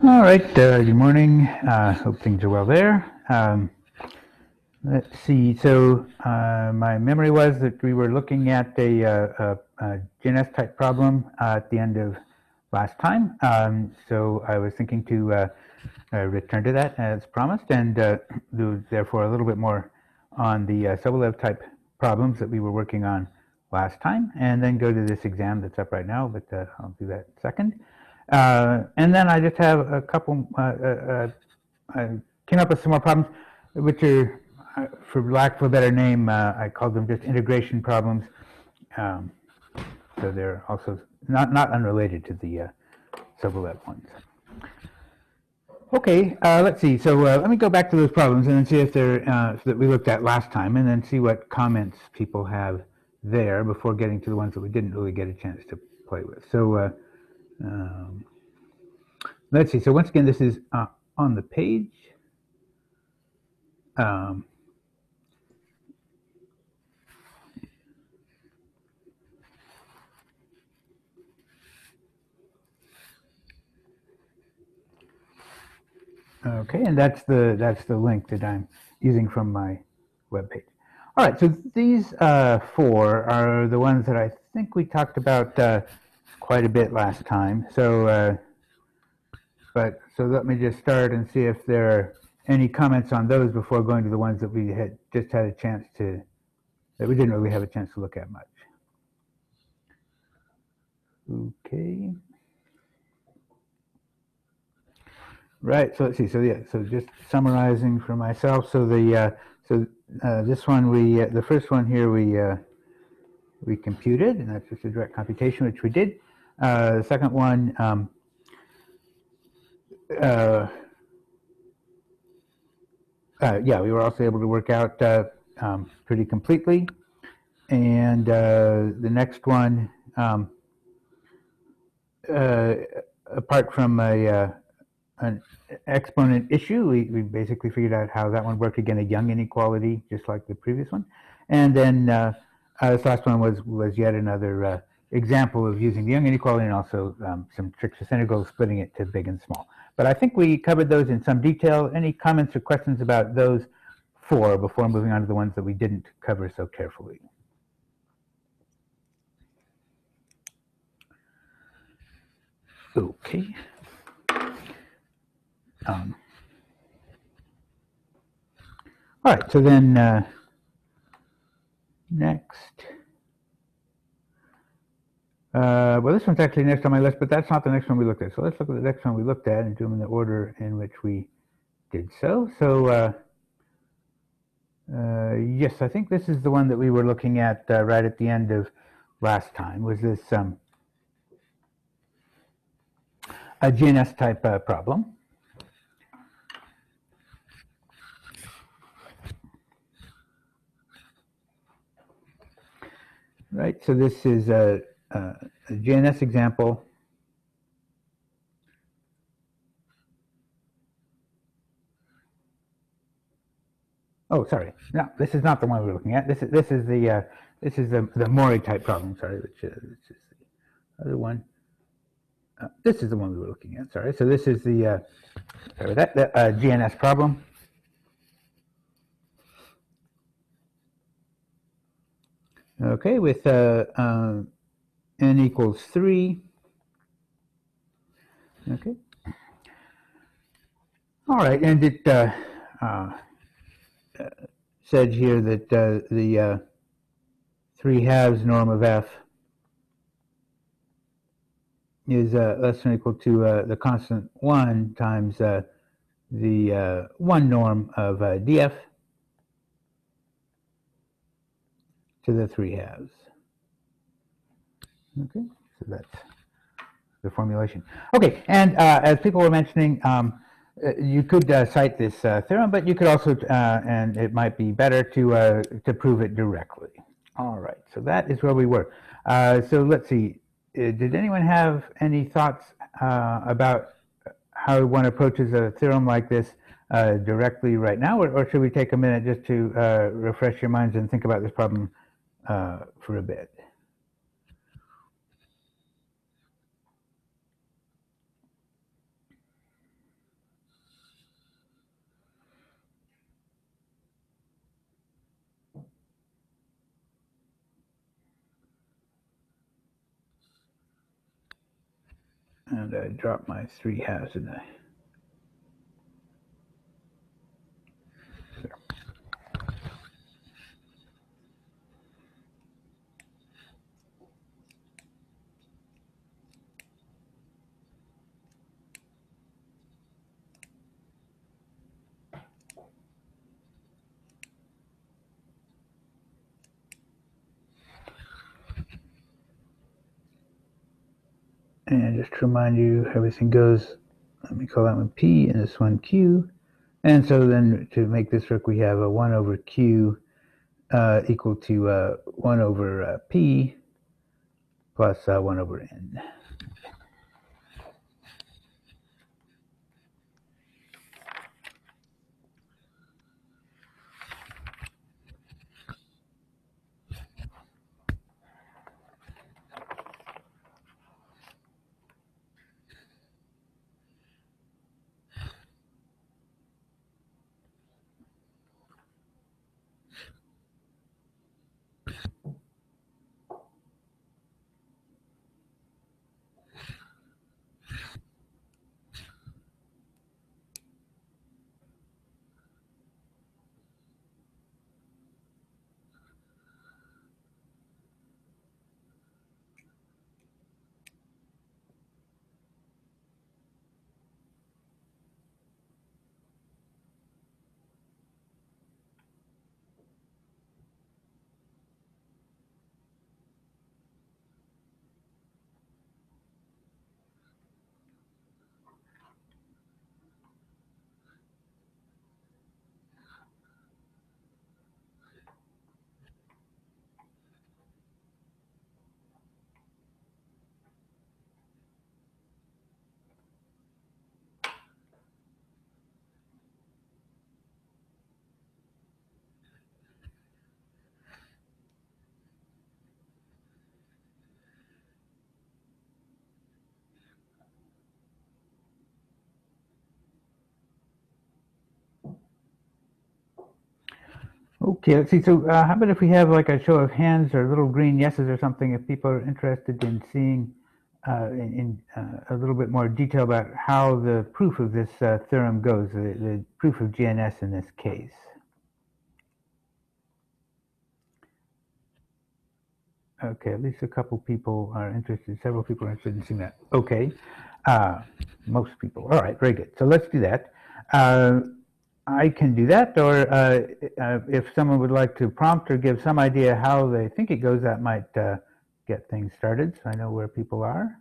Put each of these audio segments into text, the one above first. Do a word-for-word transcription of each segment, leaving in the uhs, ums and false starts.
All right, uh, good morning. Uh, hope things are well there. Um, let's see, so uh, my memory was that we were looking at a, uh, a, a G N S type problem uh, at the end of last time. Um, so I was thinking to uh, uh, return to that as promised and uh, do therefore a little bit more on the uh, Sobolev type problems that we were working on last time, and then go to this exam that's up right now, but uh, I'll do that second. Uh, and then I just have a couple, uh, uh, I came up with some more problems, which are, uh, for lack of a better name, uh, I called them just integration problems. Um, so they're also not, not unrelated to the uh, Sobolev ones. Okay, uh, let's see. So uh, let me go back to those problems and then see if they're uh, that we looked at last time, and then see what comments people have there before getting to the ones that we didn't really get a chance to play with. So uh, um, let's see. So once again, this is uh, on the page. Um, Okay, and that's the that's the link that I'm using from my webpage. All right, so these uh, four are the ones that I think we talked about uh, quite a bit last time. So, uh, but so let me just start and see if there are any comments on those before going to the ones that we had just had a chance to that we didn't really have a chance to look at much. Okay. Right. So let's see. So yeah. So just summarizing for myself. So the uh, so uh, this one we uh, the first one here we uh, we computed, and that's just a direct computation, which we did. Uh, the second one, um, uh, uh, yeah, we were also able to work out uh, um, pretty completely. And uh, the next one, um, uh, apart from a uh, an exponent issue, we, we basically figured out how that one worked. Again, a Young inequality, just like the previous one. And then uh, uh, this last one was was yet another uh, example of using the Young inequality, and also um, some tricks with integrals, splitting it to big and small. But I think we covered those in some detail. Any comments or questions about those four before moving on to the ones that we didn't cover so carefully? Okay. Um, all right, so then uh, next. Uh, well, this one's actually next on my list, but that's not the next one we looked at. So let's look at the next one we looked at and do them in the order in which we did so. So uh, uh, yes, I think this is the one that we were looking at uh, right at the end of last time. Was this um, a G N S type uh, problem? Right. So this is a, a, a G N S example. Oh, sorry. No, this is not the one we're looking at. This is this is the uh, this is the the Mori type problem. Sorry, which, uh, which is the other one. Uh, this is the one we were looking at. Sorry. So this is the uh, sorry that the uh, G N S problem. Okay, with uh, uh, n equals three. Okay. All right, and it uh, uh, said here that uh, the uh, three halves norm of f is uh, less than or equal to uh, the constant one times uh, the uh, one norm of uh, df to the three halves. Okay, so that's the formulation. Okay, and uh, as people were mentioning, um, you could uh, cite this uh, theorem, but you could also, uh, and it might be better to uh, to prove it directly. All right, so that is where we were. Uh, so let's see. Uh, did anyone have any thoughts uh, about how one approaches a theorem like this uh, directly right now, or, or should we take a minute just to uh, refresh your minds and think about this problem uh, for a bit? And I dropped my three halves, didn't I? And just to remind you, everything goes, let me call that one P and this one Q. And so then to make this work, we have a one over Q uh, equal to uh, one over uh, P plus uh, one over N. Okay, let's see. So uh, how about if we have like a show of hands or little green yeses or something if people are interested in seeing uh, in, in uh, a little bit more detail about how the proof of this uh, theorem goes, the, the proof of G N S in this case. Okay, at least a couple people are interested, several people are interested in seeing that. Okay, uh, most people. All right, very good. So let's do that. Uh, I can do that, or uh, uh, if someone would like to prompt or give some idea how they think it goes, that might uh, get things started, so I know where people are.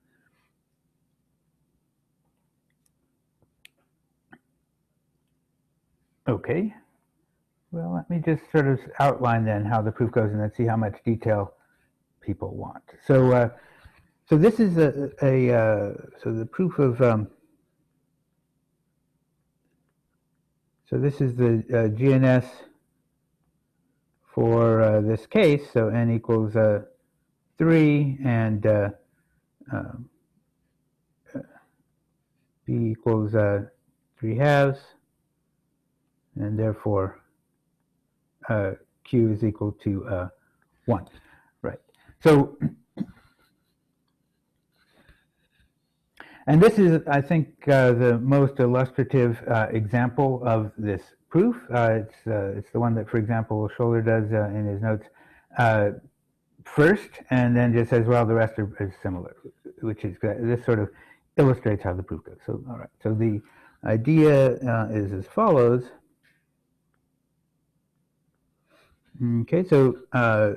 Okay. Well, let me just sort of outline then how the proof goes and then see how much detail people want. So, uh, so this is a, a uh, so the proof of um, so this is the uh, G N S for uh, this case. So n equals uh, three and uh, uh, b equals uh, three halves, and therefore uh, q is equal to uh, one. Right. So. And this is, I think, uh, the most illustrative uh, example of this proof. Uh, it's, uh, it's the one that, for example, Scholler does uh, in his notes uh, first, and then just says, well, the rest are, are similar, which is good. This sort of illustrates how the proof goes. So, all right. So the idea uh, is as follows. Okay, so uh,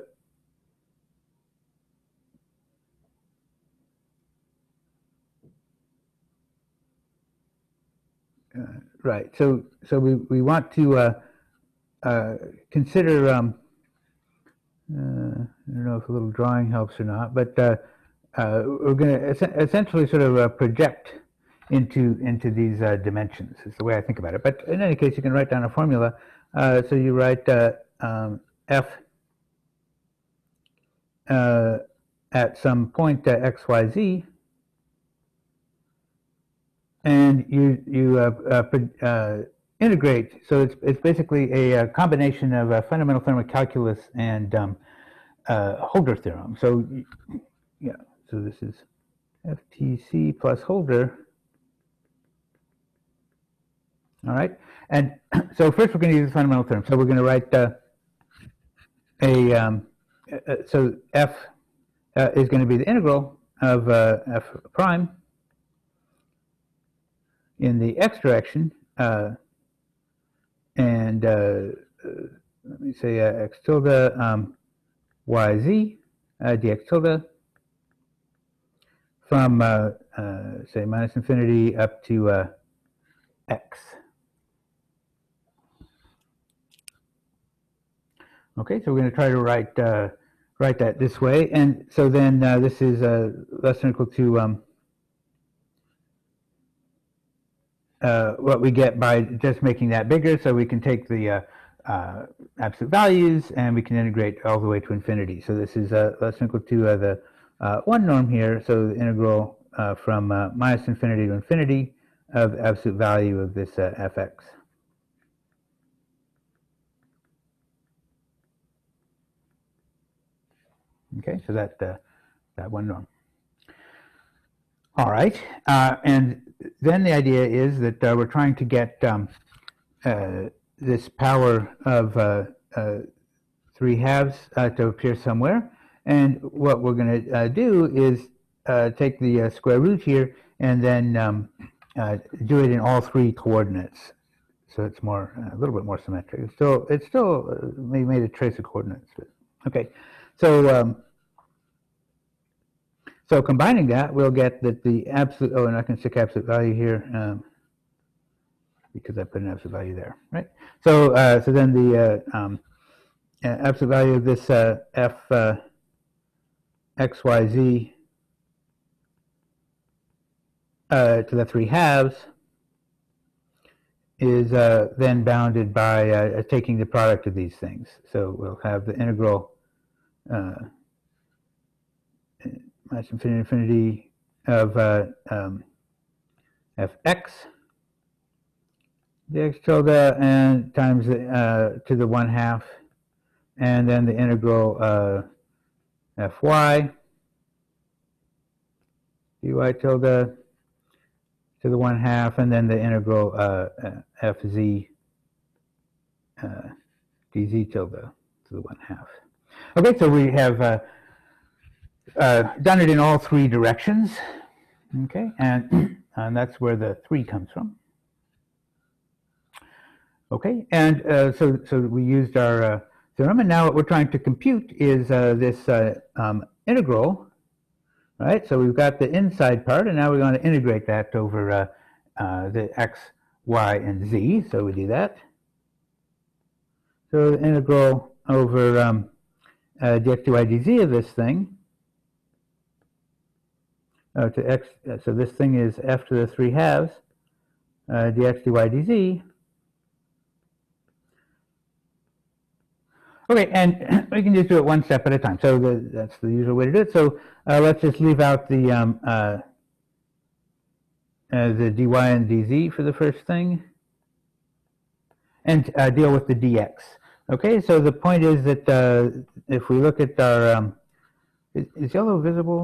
Uh, right. So, so we, we want to uh, uh, consider. Um, uh, I don't know if a little drawing helps or not, but uh, uh, we're going to es essentially sort of uh, project into into these uh, dimensions. Is the way I think about it. But in any case, you can write down a formula. Uh, so you write uh, um, f uh, at some point uh, x, y, z. And you you uh, uh, uh, integrate. So it's it's basically a, a combination of uh, fundamental thermocalculus and um, uh, Holder theorem. So yeah, so this is F T C plus holder. All right, and so first we're going to use the fundamental term. So we're going to write uh, a, um, uh, so f uh, is going to be the integral of uh, f prime in the x direction, uh, and uh, uh, let me say uh, x tilde um, yz uh, dx tilde from, uh, uh, say, minus infinity up to uh, x. Okay, so we're going to try to write uh, write that this way, and so then uh, this is uh, less than or equal to um, uh, what we get by just making that bigger. So we can take the uh, uh, absolute values and we can integrate all the way to infinity. So this is uh, less than or equal to uh, the uh, one norm here. So the integral uh, from uh, minus infinity to infinity of the absolute value of this uh, fx. Okay, so that uh, that one norm. All right, uh, and then the idea is that uh, we're trying to get um, uh, this power of uh, uh, three halves uh, to appear somewhere, and what we're going to uh, do is uh, take the uh, square root here and then um, uh, do it in all three coordinates, so it's more a little bit more symmetric. It's still it's still uh, we made a trace of coordinates. But, okay, so. Um, So combining that, we'll get that the absolute, oh, and I can stick absolute value here um, because I put an absolute value there, right? So uh, so then the uh, um, absolute value of this uh, f uh, x, y, z uh, to the three halves is uh, then bounded by uh, taking the product of these things. So we'll have the integral uh, minus infinity infinity of uh, um, fx dx tilde and times uh, to the one half, and then the integral uh, fy dy tilde to the one half, and then the integral uh, fz uh, dz tilde to the one half. Okay, so we have uh, Uh, done it in all three directions, okay, and, and that's where the three comes from. Okay, and uh, so so we used our uh, theorem, and now what we're trying to compute is uh, this uh, um, integral, right? So we've got the inside part, and now we're going to integrate that over uh, uh, the x, y, and z. So we do that. So the integral over um, uh, dx dy dz of this thing. Uh, to x, uh, so this thing is f to the three halves, uh, dx dy dz. Okay, and we can just do it one step at a time. So the, that's the usual way to do it. So uh, let's just leave out the um, uh, uh, the dy and dz for the first thing, and uh, deal with the dx. Okay, so the point is that uh, if we look at our, um, is, is yellow visible?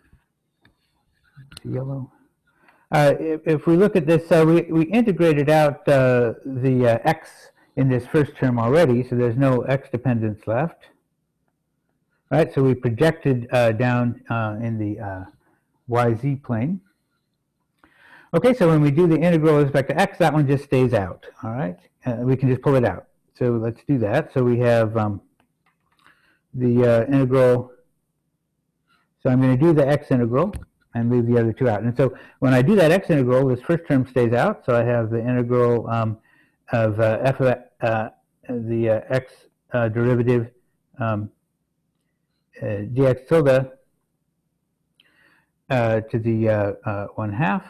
Yellow. Uh, if, if we look at this, uh, we, we integrated out uh, the uh, x in this first term already, so there's no x dependence left. Right, so we projected uh, down uh, in the uh, yz plane. Okay, so when we do the integral with respect to x, that one just stays out. All right, uh, we can just pull it out. So let's do that. So we have um, the uh, integral. So I'm going to do the x integral and leave the other two out. And so when I do that x integral, this first term stays out. So I have the integral um, of uh, f of uh, the uh, x uh, derivative um, uh, dx tilde uh, to the uh, uh, one half.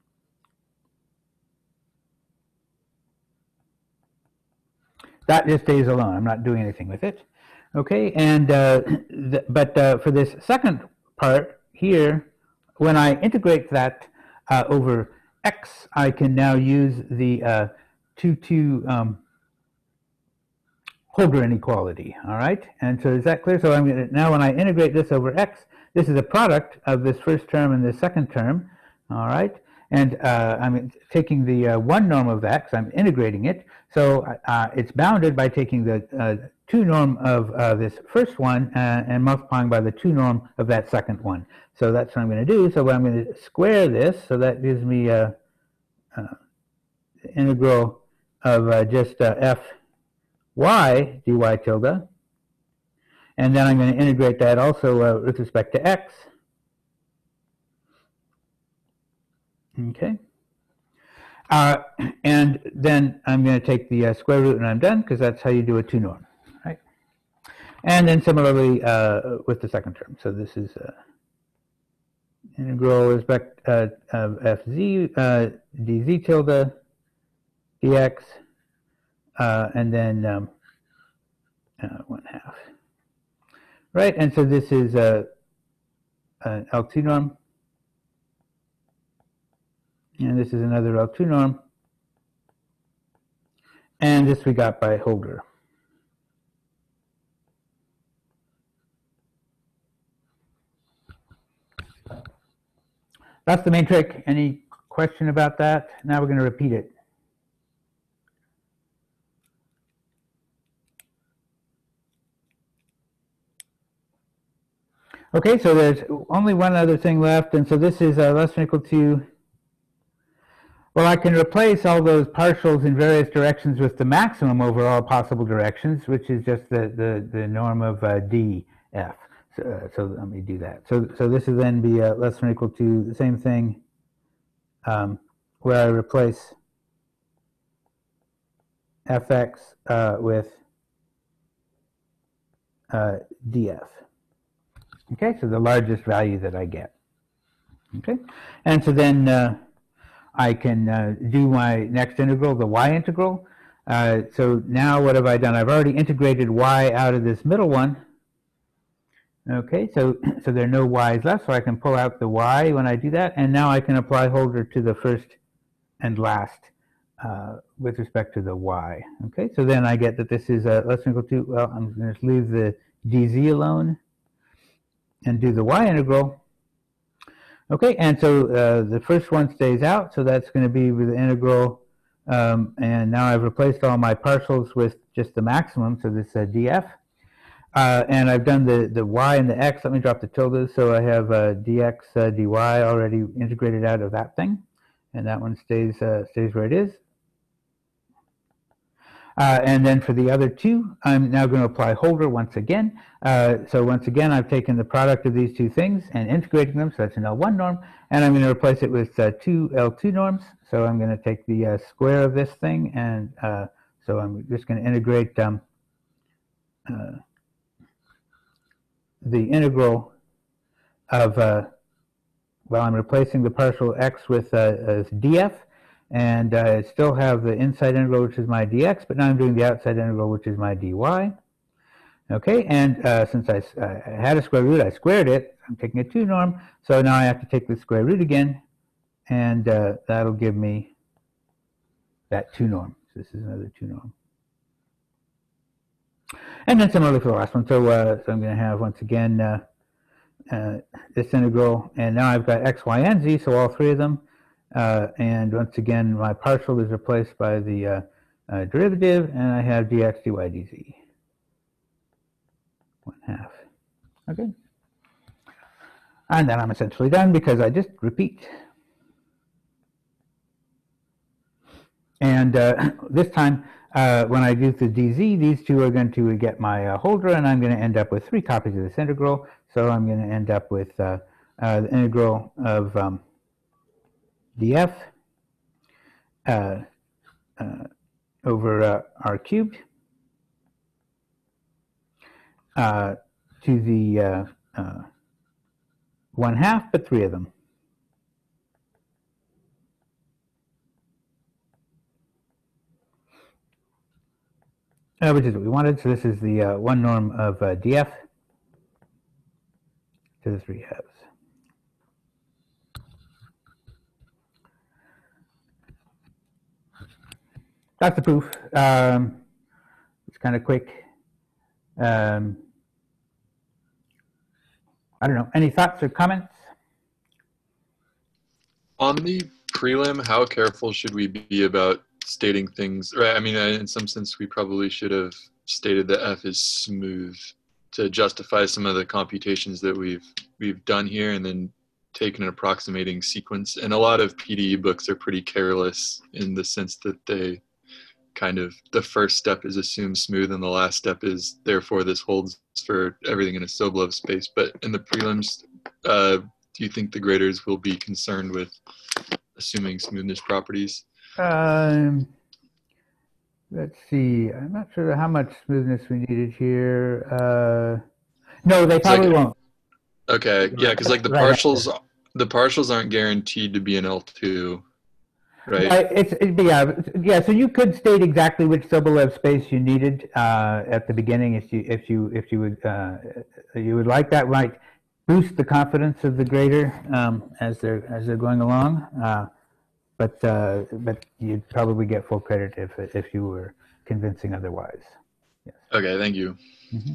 That just stays alone. I'm not doing anything with it. Okay, and uh, th but uh, for this second part here, when I integrate that uh, over x, I can now use the uh, two two um, Holder inequality. All right, and so is that clear? So I'm going to now when I integrate this over x, this is a product of this first term and the second term, all right? And uh, I'm taking the uh, one norm of that because I'm integrating it. So uh, it's bounded by taking the uh, two norm of uh, this first one uh, and multiplying by the two norm of that second one. So that's what I'm going to do. So I'm going to square this. So that gives me a, a integral of uh, just uh, f y dy tilde. And then I'm going to integrate that also uh, with respect to x. Okay. Uh, and then I'm going to take the uh, square root and I'm done, because that's how you do a two norm. Right? And then similarly uh, with the second term. So this is uh, integral with respect uh, of fz uh, dz tilde dx, uh, and then um, uh, one half. Right, and so this is uh, an L two norm. And this is another L two norm. And this we got by Holder. That's the main trick. Any question about that? Now we're going to repeat it. Okay, so there's only one other thing left, and so this is uh, less than or equal to, well, I can replace all those partials in various directions with the maximum over all possible directions, which is just the, the, the norm of uh, df. So, uh, so let me do that. So, so this would then be uh, less than or equal to the same thing um, where I replace fx uh, with uh, df. Okay, so the largest value that I get. Okay, and so then uh, I can uh, do my next integral, the y integral. Uh, so now what have I done? I've already integrated y out of this middle one. Okay, so so there are no y's left, so I can pull out the y when I do that, and now I can apply Holder to the first and last uh, with respect to the y. Okay, so then I get that this is uh, less than or equal to, well, I'm going to leave the dz alone and do the y integral. Okay, and so uh, the first one stays out, so that's going to be with the integral, um, and now I've replaced all my partials with just the maximum, so this uh, df. Uh, and I've done the, the y and the x. Let me drop the tilde, so I have uh, dx uh, dy already integrated out of that thing, and that one stays, uh, stays where it is. Uh, and then for the other two, I'm now going to apply Holder once again. Uh, so once again, I've taken the product of these two things and integrating them, so that's an L one norm, and I'm going to replace it with uh, two L two norms. So I'm going to take the uh, square of this thing, and uh, so I'm just going to integrate um, uh, the integral of, uh, well, I'm replacing the partial x with uh, as df. And uh, I still have the inside integral, which is my dx, but now I'm doing the outside integral, which is my dy. Okay, and uh, since I, uh, I had a square root, I squared it. I'm taking a two norm, so now I have to take the square root again, and uh, that'll give me that two norm. So this is another two norm. And then similarly for the last one, so, uh, so I'm going to have, once again, uh, uh, this integral, and now I've got x, y, and z, so all three of them. Uh, and once again, my partial is replaced by the uh, uh, derivative, and I have dx, dy, dz. One half. Okay. And then I'm essentially done because I just repeat. And uh, this time, uh, when I do the dz, these two are going to get my uh, Holder, and I'm going to end up with three copies of this integral. So I'm going to end up with uh, uh, the integral of um, df uh, uh, over uh, r cubed uh, to the uh, uh, one half, but three of them. Uh, which is what we wanted. So this is the uh, one norm of uh, df to the three halves. That's the proof. Um, it's kind of quick. Um, I don't know. Any thoughts or comments? On the prelim, how careful should we be about stating things? Right. I mean, in some sense, we probably should have stated that F is smooth to justify some of the computations that we've we've done here, and then taken an approximating sequence. And a lot of P D E books are pretty careless in the sense that they kind of, the first step is assumed smooth, and the last step is therefore this holds for everything in a Sobolev space. But in the prelims, uh, do you think the graders will be concerned with assuming smoothness properties? Um, let's see. I'm not sure how much smoothness we needed here. Uh, no, they It's like, probably won't. okay, yeah, because like the Right after. partials, the partials aren't guaranteed to be an L two, right? Right. It's it, yeah, yeah. So you could state exactly which Sobolev space you needed uh, at the beginning, if you if you if you would uh, you would like that. Might boost the confidence of the grader um, as they're as they're going along. Uh, but uh, but you'd probably get full credit if if you were convincing otherwise. Yes. Okay, thank you. Mm-hmm.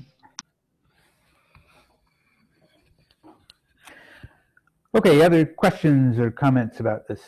Okay. Other questions or comments about this?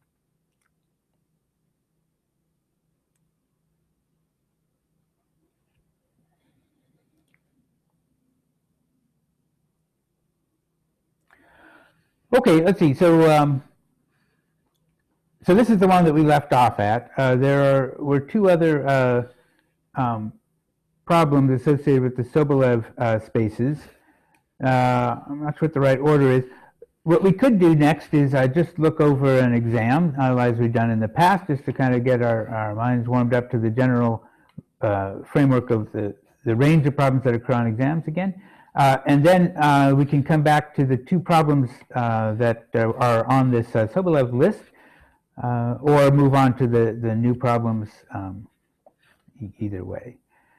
Okay, let's see. So, um, so this is the one that we left off at. Uh, there are, were two other uh, um, problems associated with the Sobolev uh, spaces. Uh, I'm not sure what the right order is. What we could do next is uh, just look over an exam, uh, as we've done in the past, just to kind of get our, our minds warmed up to the general uh, framework of the, the range of problems that occur on exams again. Uh, and then uh, we can come back to the two problems uh, that uh, are on this uh, Sobolev list, uh, or move on to the, the new problems um, e either way.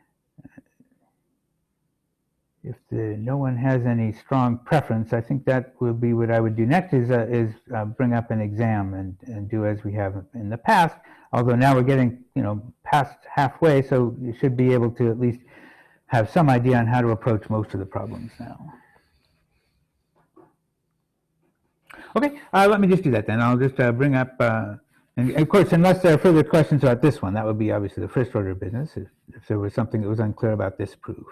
If the, no one has any strong preference, I think that will be what I would do next, is, uh, is uh, bring up an exam and, and do as we have in the past, although now we're getting, you know, past halfway, so you should be able to at least have some idea on how to approach most of the problems now. Okay, uh, let me just do that then. I'll just uh, bring up, uh, and of course, unless there are further questions about this one, that would be obviously the first order of business, if, if there was something that was unclear about this proof.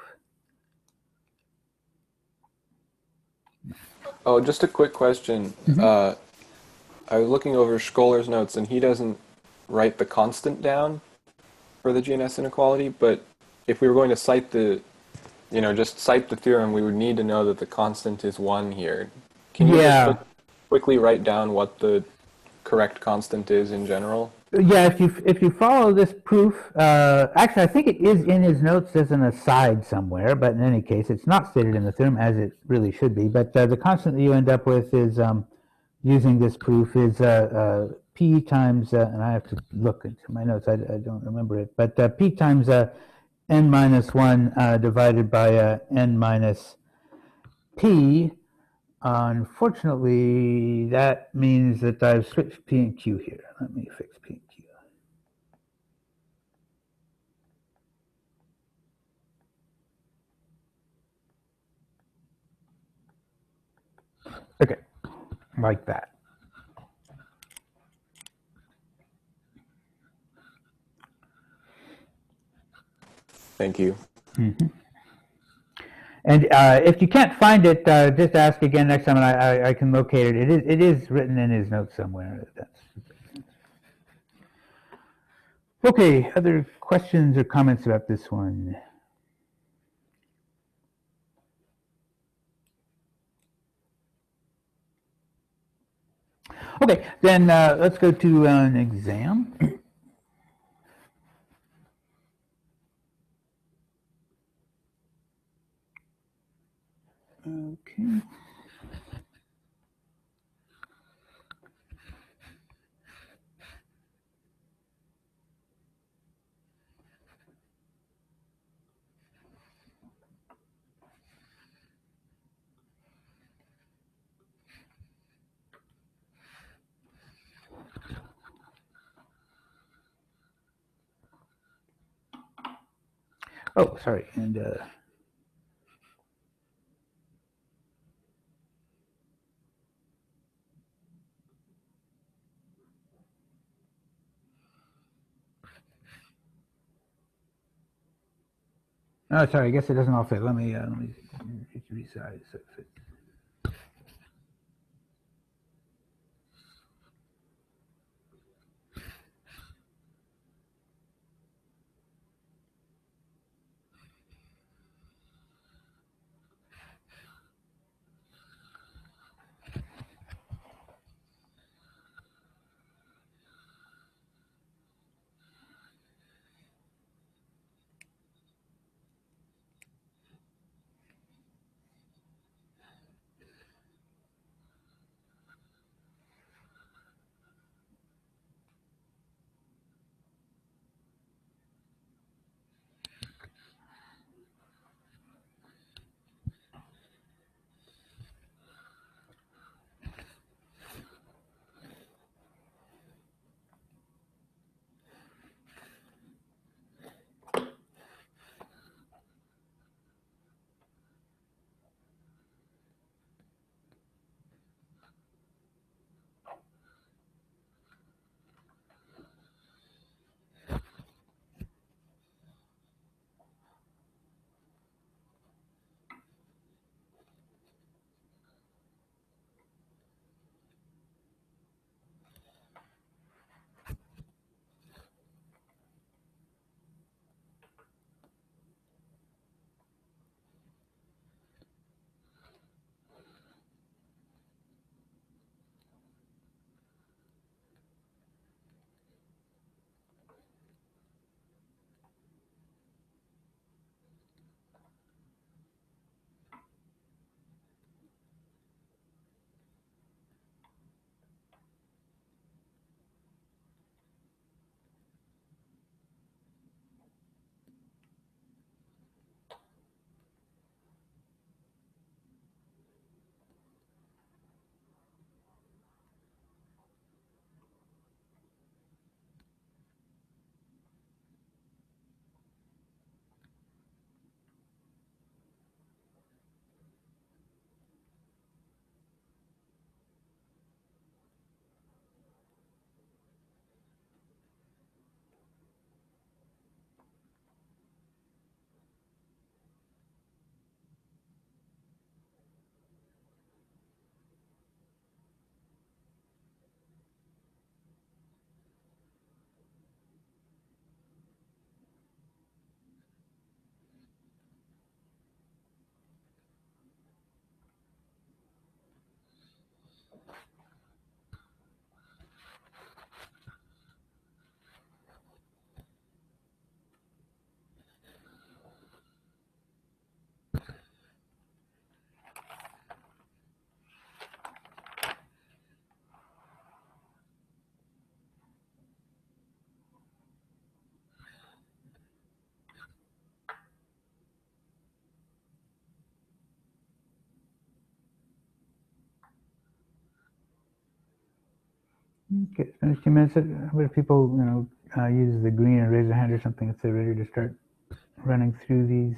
Oh, just a quick question. Mm-hmm. Uh, I was looking over Scholar's notes, and he doesn't write the constant down for the G N S inequality, but if we were going to cite the, you know, just cite the theorem, we would need to know that the constant is one here. Can you Yeah. just quickly write down what the correct constant is in general? Yeah, if you if you follow this proof, uh, actually I think it is in his notes as an aside somewhere, but in any case, it's not stated in the theorem as it really should be. But uh, the constant that you end up with is, um, using this proof, is uh, uh, p times, uh, and I have to look into my notes, I, I don't remember it, but uh, p times uh, n minus one uh, divided by uh, n minus p. Uh, unfortunately, that means that I've switched P and Q here. Let me fix P and Q. Okay, like that. Thank you. Mm-hmm. And uh, if you can't find it, uh, just ask again next time, and I, I, I can locate it. It is, it is written in his notes somewhere. That's... Okay, other questions or comments about this one? Okay, then uh, let's go to an exam. Okay. Oh, sorry, and uh, Oh, sorry. I guess it doesn't all fit. Let me uh, let me resize so it fits. Okay, it's been a few minutes. What if people, you know, uh, use the green and raise their hand or something if they're ready to start running through these?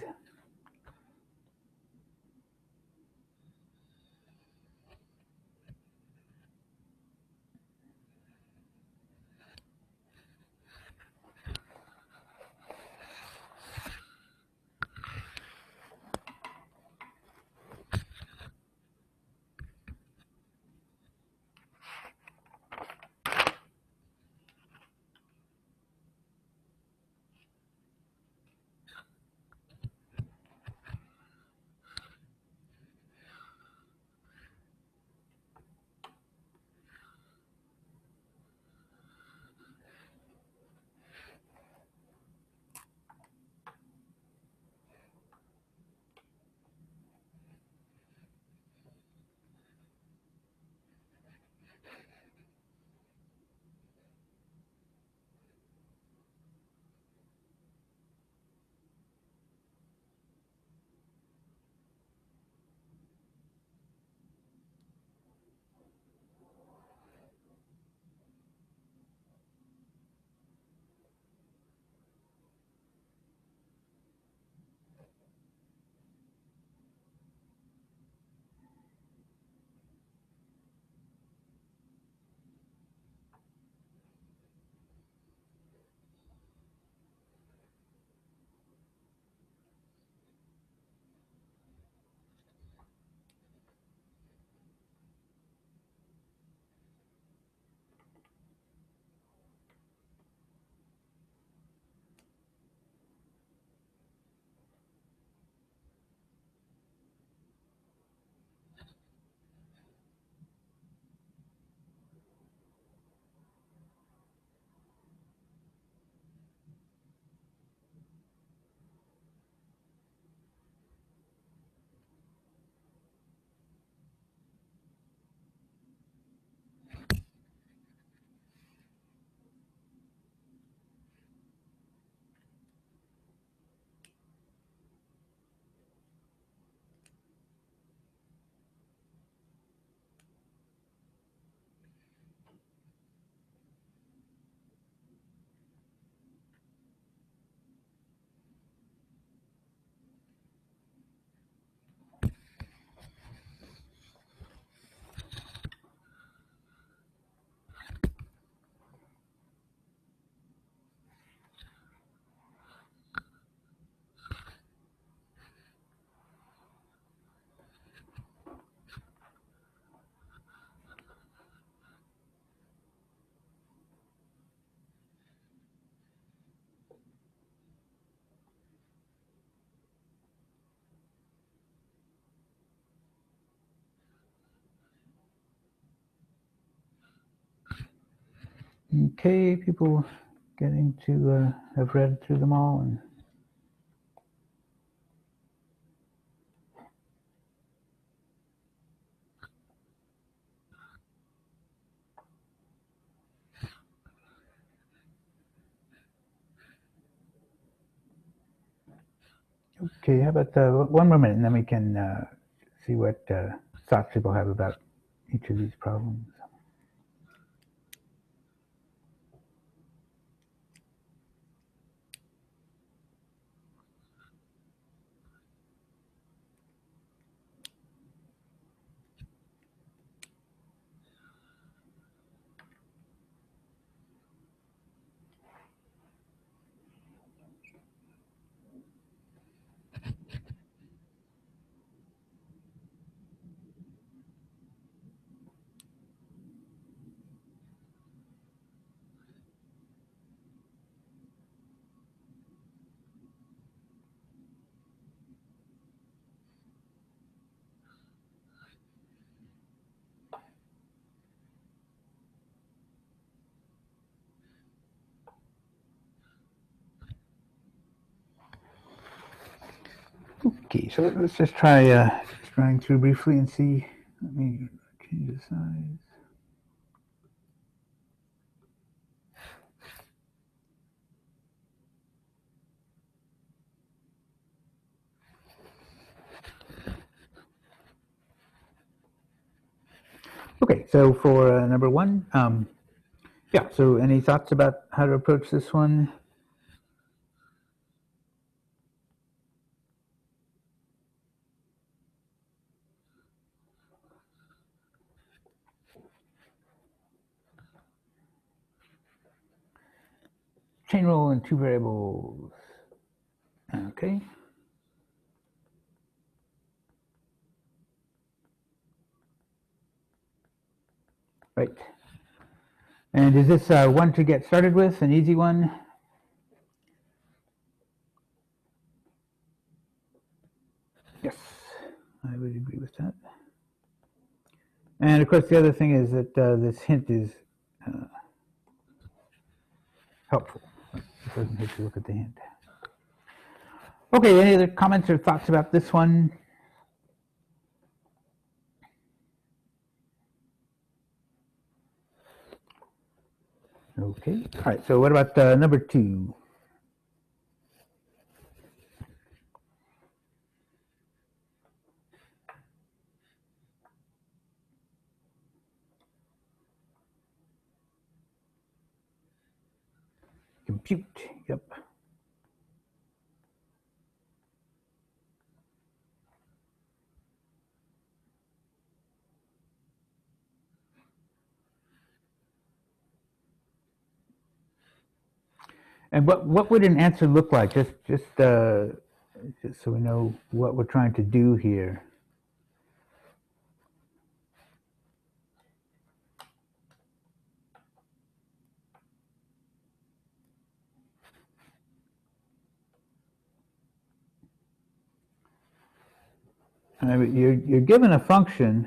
Okay, people getting to uh, have read through them all. And okay, how about uh, one more minute, and then we can uh, see what uh, thoughts people have about each of these problems. Okay, so let's just try uh, trying through briefly and see. Let me change the size. Okay, so for uh, number one, um, yeah, so any thoughts about how to approach this one? Chain rule and two variables. Okay. Right. And is this uh, one to get started with, an easy one? Yes, I would agree with that. And of course, the other thing is that uh, this hint is uh, helpful. It doesn't hurt to look at the hint. Okay, any other comments or thoughts about this one? Okay, all right, so what about uh, number two? Compute, yep. And what, what would an answer look like? Just, just, uh, just so we know what we're trying to do here. I mean, you're, you're given a function,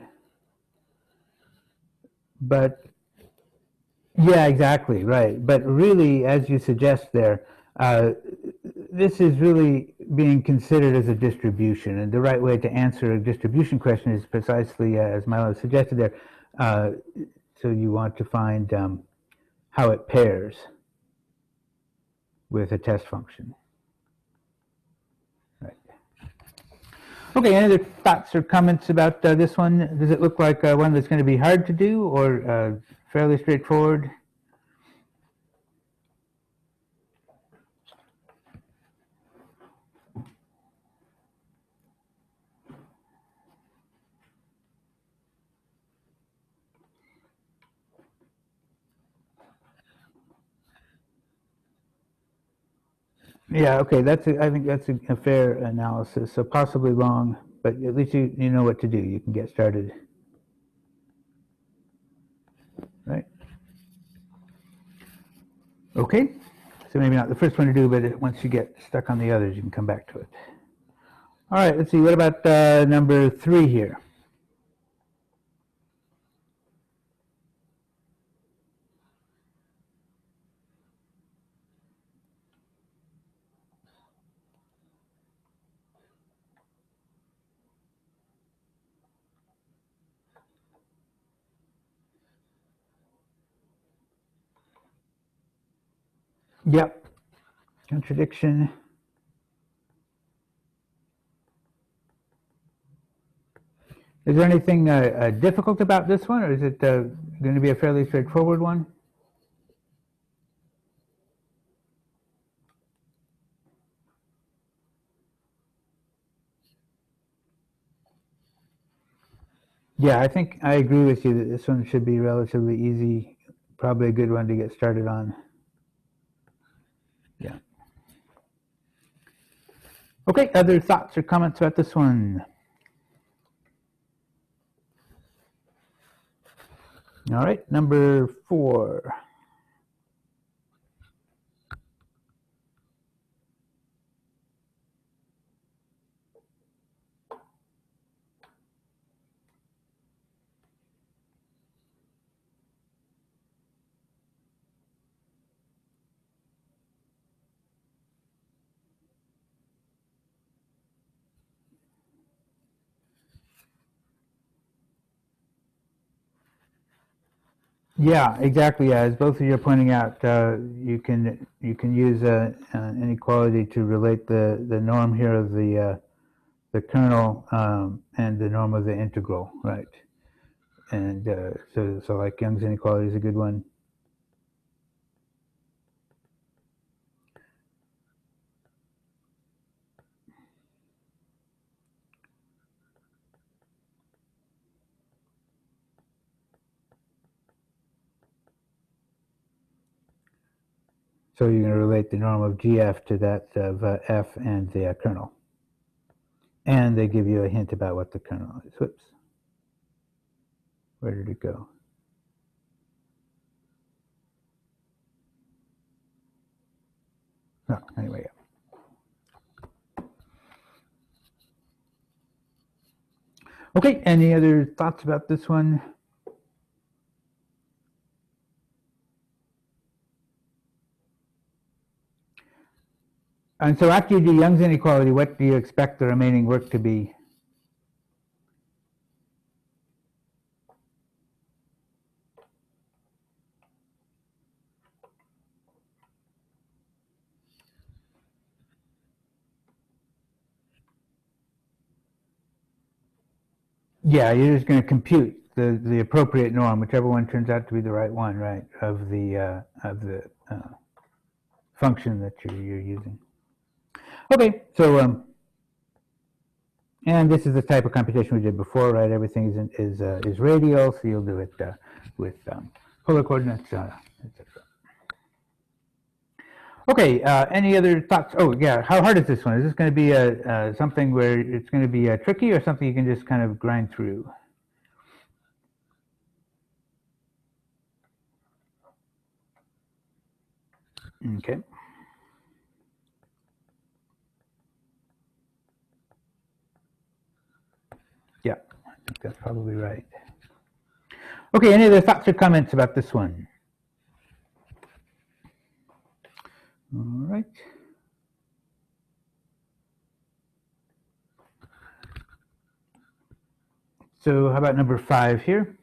but yeah, exactly, right. But really, as you suggest there, uh, this is really being considered as a distribution. And the right way to answer a distribution question is precisely uh, as Milo suggested there. Uh, so you want to find um, how it pairs with a test function. Right. Okay, any other thoughts or comments about uh, this one? Does it look like uh, one that's going to be hard to do or uh, fairly straightforward? Yeah, okay, that's a, I think that's a, a fair analysis. So possibly long, but at least you, you know what to do. You can get started. Right? Okay, so maybe not the first one to do, but once you get stuck on the others, you can come back to it. All right, let's see, what about uh, number three here? Yep. Contradiction. Is there anything uh, uh, difficult about this one, or is it uh, going to be a fairly straightforward one? Yeah, I think I agree with you that this one should be relatively easy, probably a good one to get started on. Yeah. Okay, other thoughts or comments about this one? All right, number four. Yeah, exactly. Yeah, as both of you are pointing out, uh, you can you can use uh, uh, inequality to relate the the norm here of the uh, the kernel um, and the norm of the integral, right? And uh, so so like Young's inequality is a good one. So you're going to relate the norm of G F to that of uh, F and the uh, kernel. And they give you a hint about what the kernel is. Whoops. Where did it go? No, anyway. Okay, any other thoughts about this one? And so after you do Young's inequality, what do you expect the remaining work to be? Yeah, you're just going to compute the, the appropriate norm, whichever one turns out to be the right one, right, of the uh, of the uh, function that you're, you're using. Okay, so um, and this is the type of computation we did before, right? Everything is in, is uh, is radial, so you'll do it uh, with um, polar coordinates, uh, et cetera. Okay, uh, any other thoughts? Oh, yeah, how hard is this one? Is this going to be a, uh, something where it's going to be uh, tricky, or something you can just kind of grind through? Okay. Yeah, I think that's probably right. Okay, any other thoughts or comments about this one? All right. So how about number five here?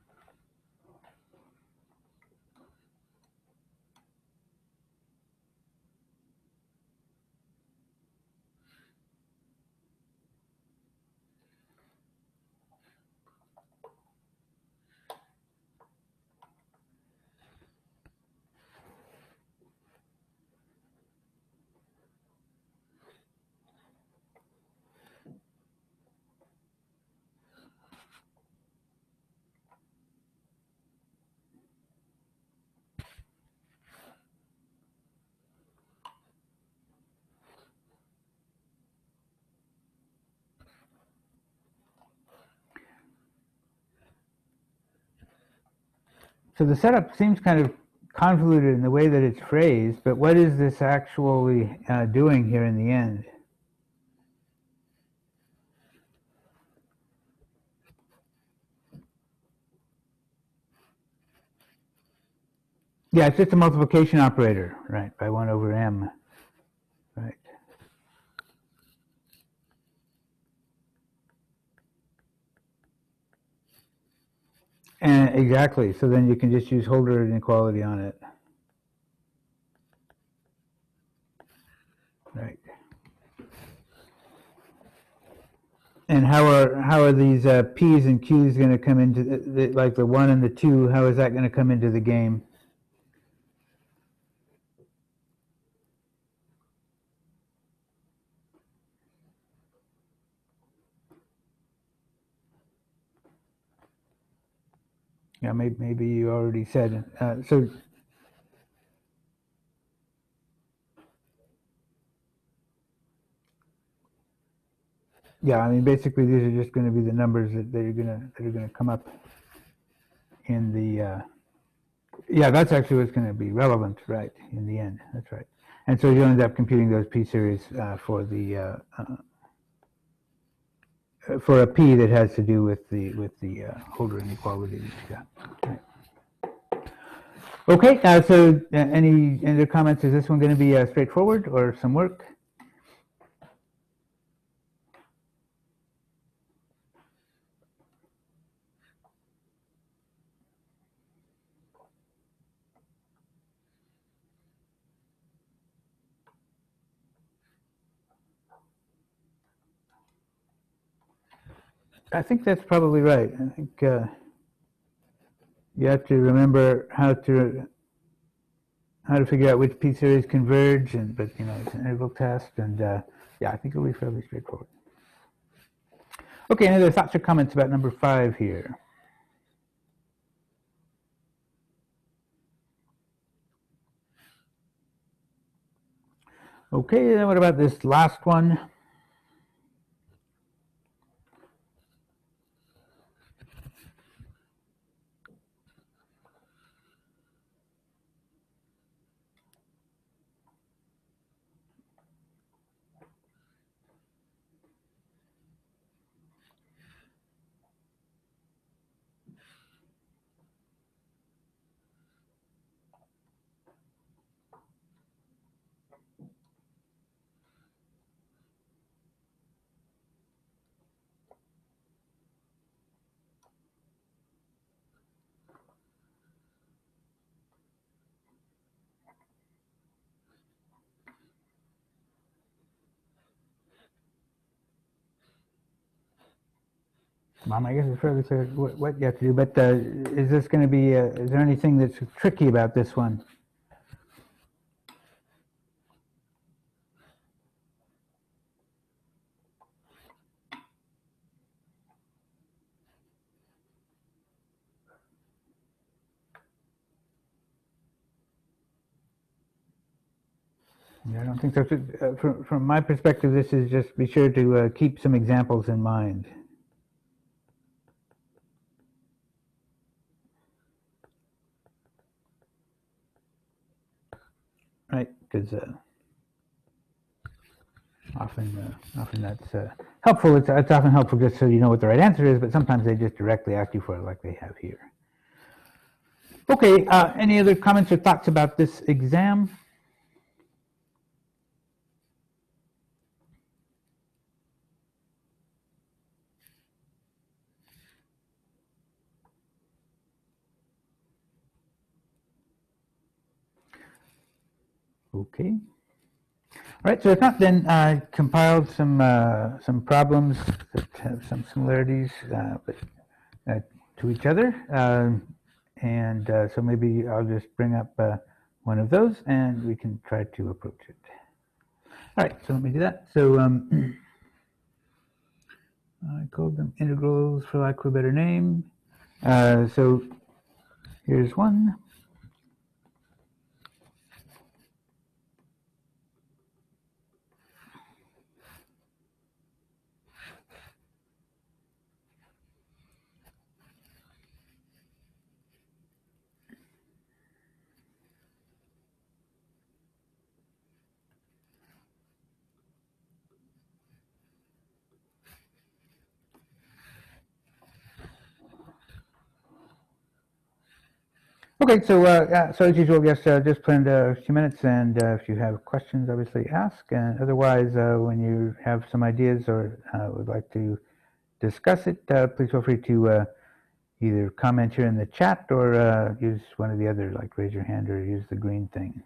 So the setup seems kind of convoluted in the way that it's phrased, but what is this actually uh, doing here in the end? Yeah, it's just a multiplication operator, right, by one over m, right? And exactly, so then you can just use Holder inequality on it. And how are how are these uh, P's and Q's going to come into the, the, like the one and the two? How is that going to come into the game? Yeah, maybe maybe you already said. Uh, so yeah, I mean basically these are just going to be the numbers that, that are going to that are going to come up in the. Uh, yeah, that's actually what's going to be relevant, right? In the end, that's right. And so you'll end up computing those P series uh, for the. Uh, uh, for a P that has to do with the with the uh, Holder inequality. Yeah. Right. Okay. Uh, so, uh, any any other comments? Is this one going to be uh, straightforward or some work? I think that's probably right. I think uh, you have to remember how to how to figure out which P series converge, and but you know it's an interval test, and uh, yeah, I think it'll be fairly straightforward. Okay, any other thoughts or comments about number five here? Okay, then what about this last one? Mom, I guess it's fairly clear what, what you have to do, but uh, is this going to be, uh, is there anything that's tricky about this one? Yeah, I don't think so. Uh, from, from my perspective, this is just be sure to uh, keep some examples in mind. Right, because uh, often, uh, often that's uh, helpful. It's, it's often helpful just so you know what the right answer is, but sometimes they just directly ask you for it like they have here. Okay, uh, any other comments or thoughts about this exam? Okay. All right, so if not, then uh, compiled some uh, some problems that have some similarities uh, but, uh, to each other, uh, and uh, so maybe I'll just bring up uh, one of those, and we can try to approach it. All right, so let me do that. So um, I called them integrals for lack of a better name. Uh, so here's one. Okay, so uh, yeah, so as usual, yes, uh, just planned a few minutes, and uh, if you have questions, obviously ask, and otherwise, uh, when you have some ideas or uh, would like to discuss it, uh, please feel free to uh, either comment here in the chat or uh, use one of the other, like raise your hand or use the green thing.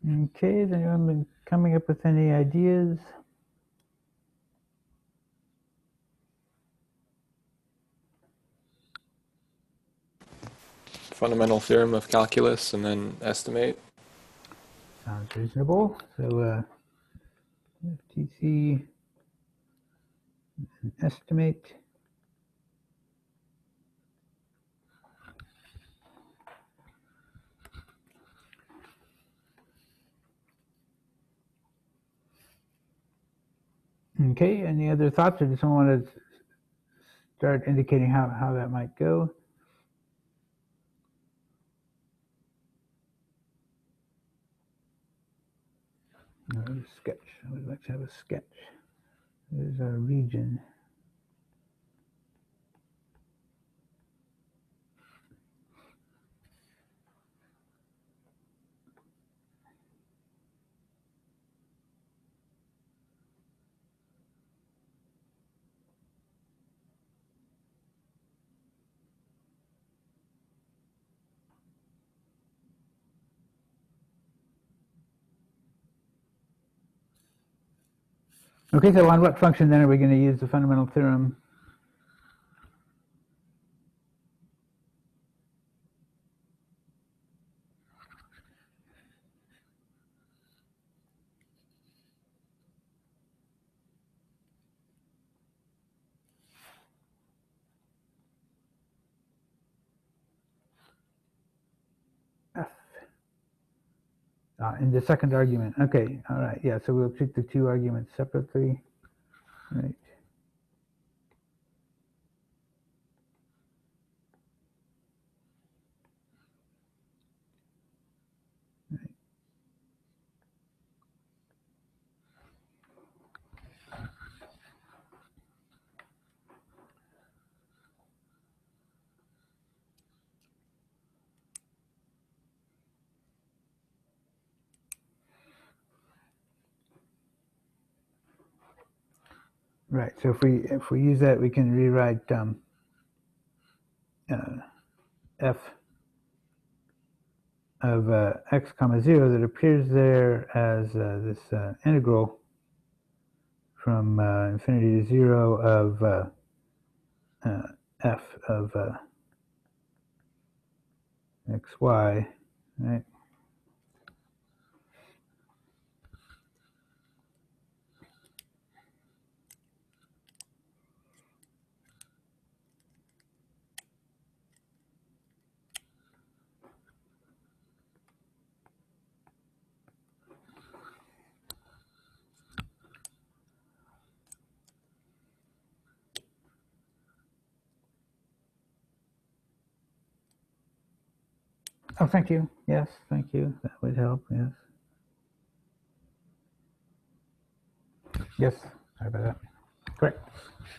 Okay, has anyone been coming up with any ideas? Fundamental theorem of calculus and then estimate. Sounds reasonable. So uh, F T C estimate. Okay, any other thoughts, or does someone want to start indicating how, how that might go? No, a sketch. I would like to have a sketch. There's our region. Okay, so on what function then are we going to use the fundamental theorem? F. Ah, in the second argument. Okay, all right, yeah, so we'll treat the two arguments separately. Right. Right. So if we if we use that, we can rewrite um, uh, f of uh, x comma zero that appears there as uh, this uh, integral from uh, infinity to zero of uh, uh, f of uh, xy, right? Oh, thank you. Yes, thank you. That would help. Yes. Yes. Sorry about that. Correct.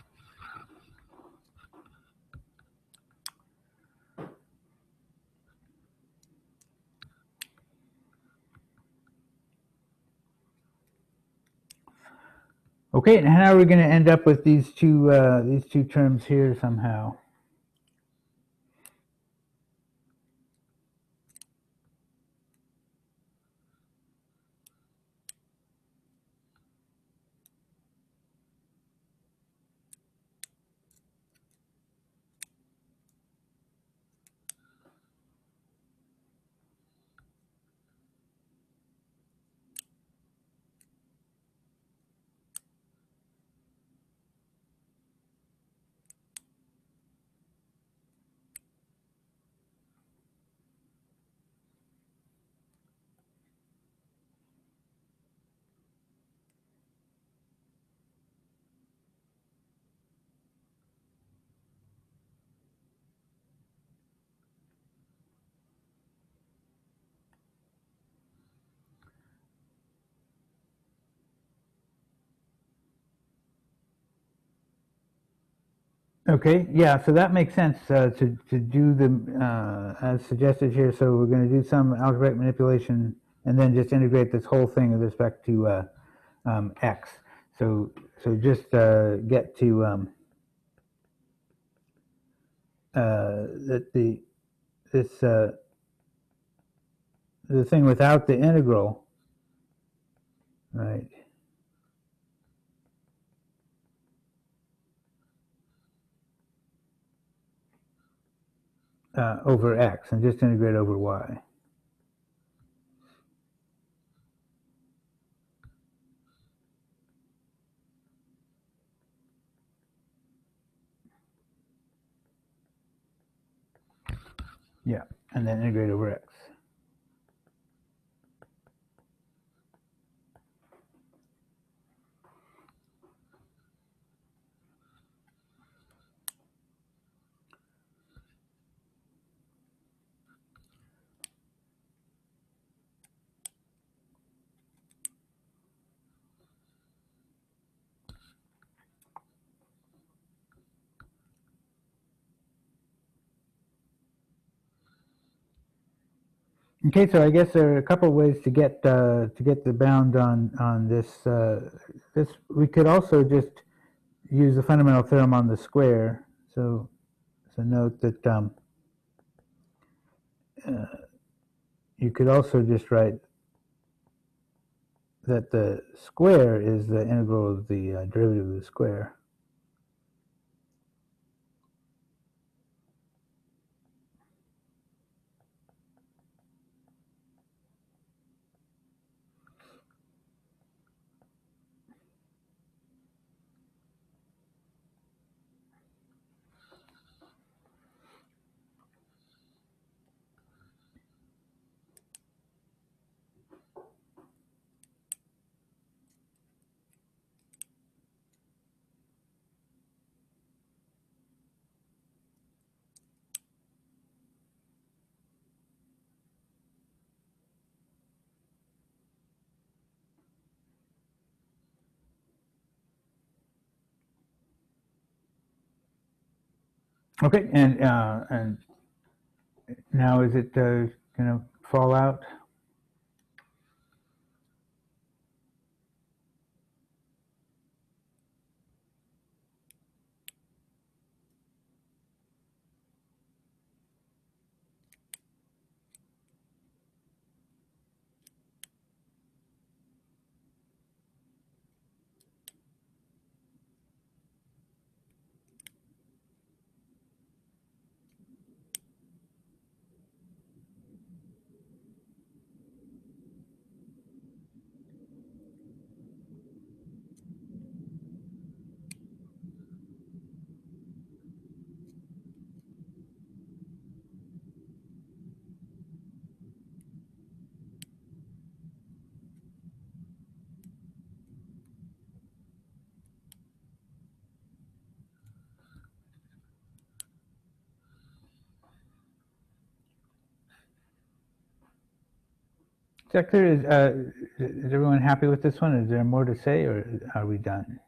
Okay, and how are we going to end up with these two uh, these two terms here somehow? Okay, yeah, so that makes sense uh, to, to do the, uh, as suggested here. So we're going to do some algebraic manipulation and then just integrate this whole thing with respect to uh, um, x. So, so just uh, get to um, uh, that the this uh, the thing without the integral Right. Uh, over X and just integrate over Y. Yeah, and then integrate over X. Okay, so I guess there are a couple of ways to get uh, to get the bound on on this. Uh, this we could also just use the fundamental theorem on the square. So, so note that um, uh, you could also just write that the square is the integral of the uh, derivative of the square. Okay, and uh, and now is it uh, going to fall out? Is that clear? Is, uh, is everyone happy with this one? Is there more to say, or are we done?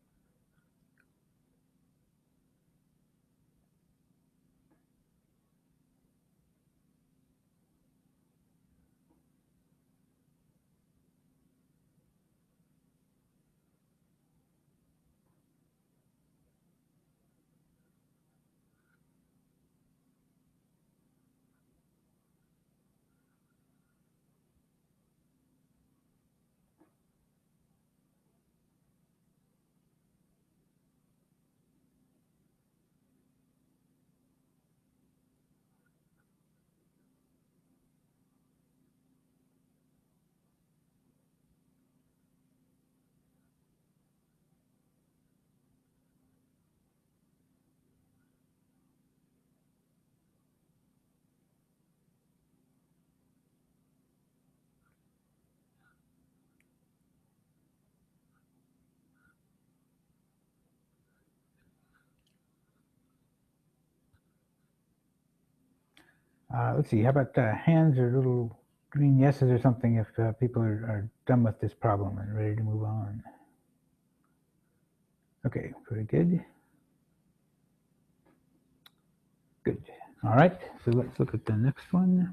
Uh, let's see. How about uh, hands or little green yeses or something if uh, people are, are done with this problem and ready to move on? Okay, very good. Good. All right. So let's look at the next one.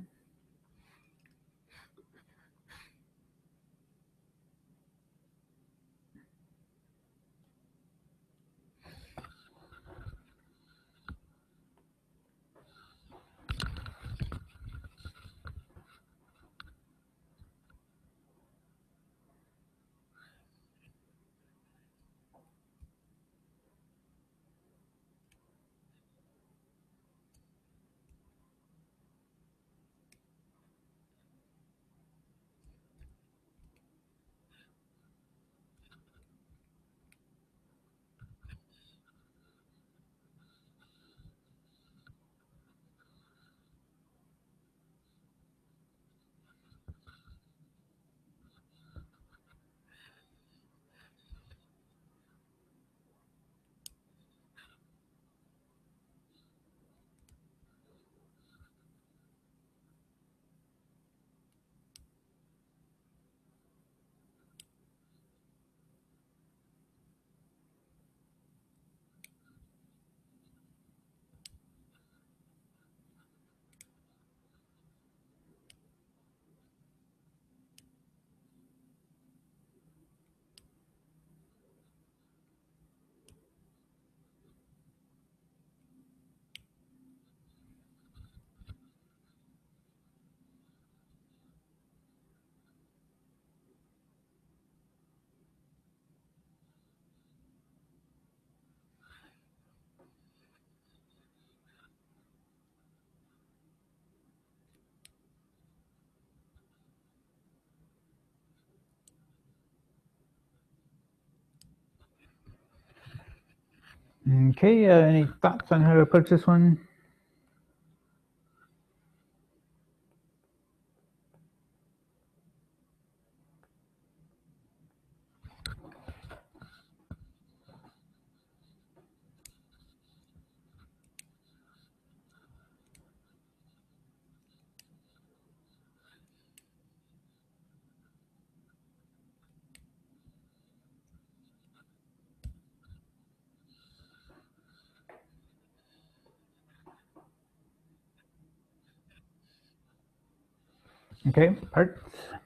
Okay, uh, any thoughts on how to approach this one? Okay, parts.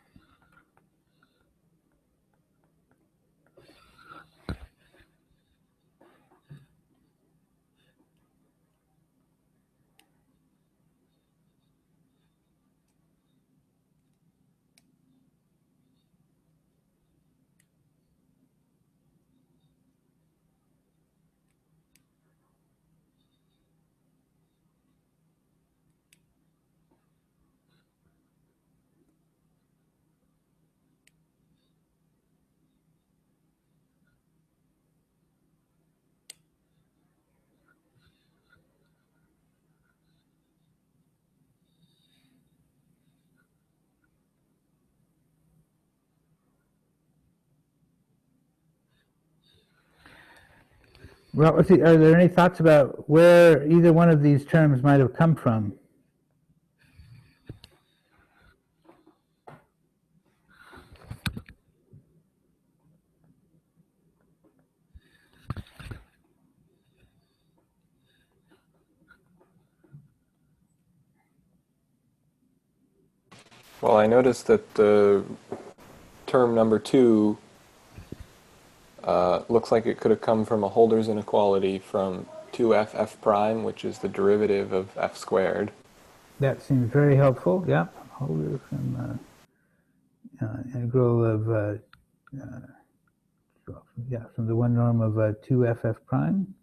Well, let's see, are there any thoughts about where either one of these terms might have come from? Well, I noticed that the term number two uh, looks like it could have come from a Holder's inequality from two f f prime, which is the derivative of f squared. That seems very helpful. Yeah, Holder from uh, uh, integral of uh, uh, yeah from the one norm of uh, two f f prime.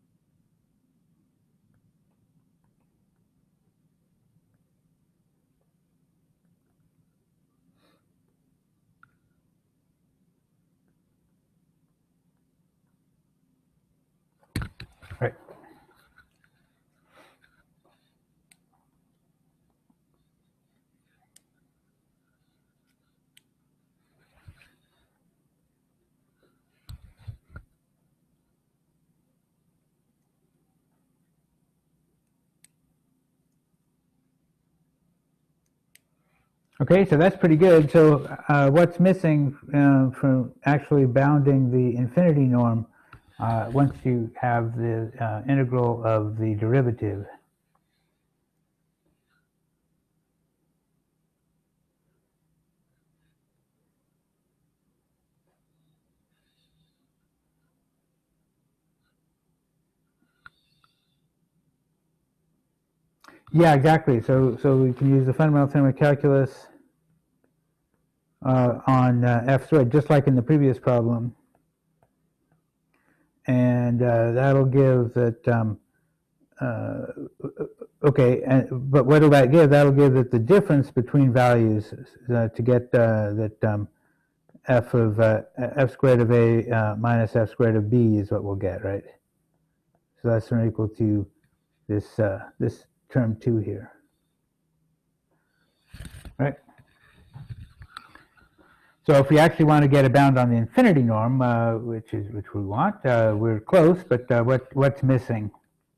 Right. Okay, so that's pretty good. So uh, what's missing uh, from actually bounding the infinity norm uh, once you have the uh, integral of the derivative? Yeah, exactly. So so we can use the fundamental theorem of calculus uh, on uh, f squared, just like in the previous problem. And uh, that'll give that, um, uh, okay, and, but what will that give? That'll give that the difference between values uh, to get uh, that um, f of uh, f squared of a uh, minus f squared of b is what we'll get, right? So that's not equal to this, uh, this term two here, right? So if we actually want to get a bound on the infinity norm, uh, which is which we want, uh, we're close. But uh, what what's missing?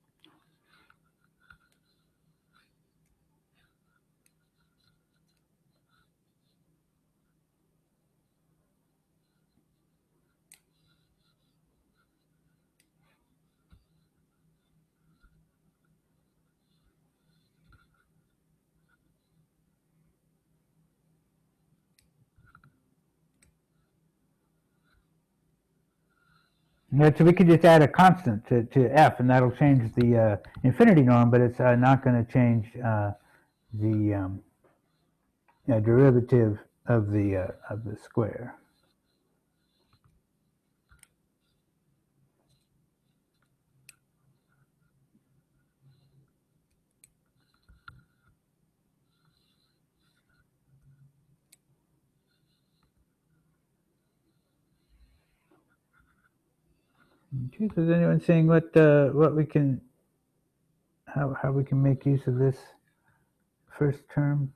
Yeah, so we could just add a constant to, to f, and that'll change the uh, infinity norm, but it's uh, not going to change uh, the um, uh, derivative of the uh, of the square. Okay, so is anyone saying what uh, what we can how how we can make use of this first term?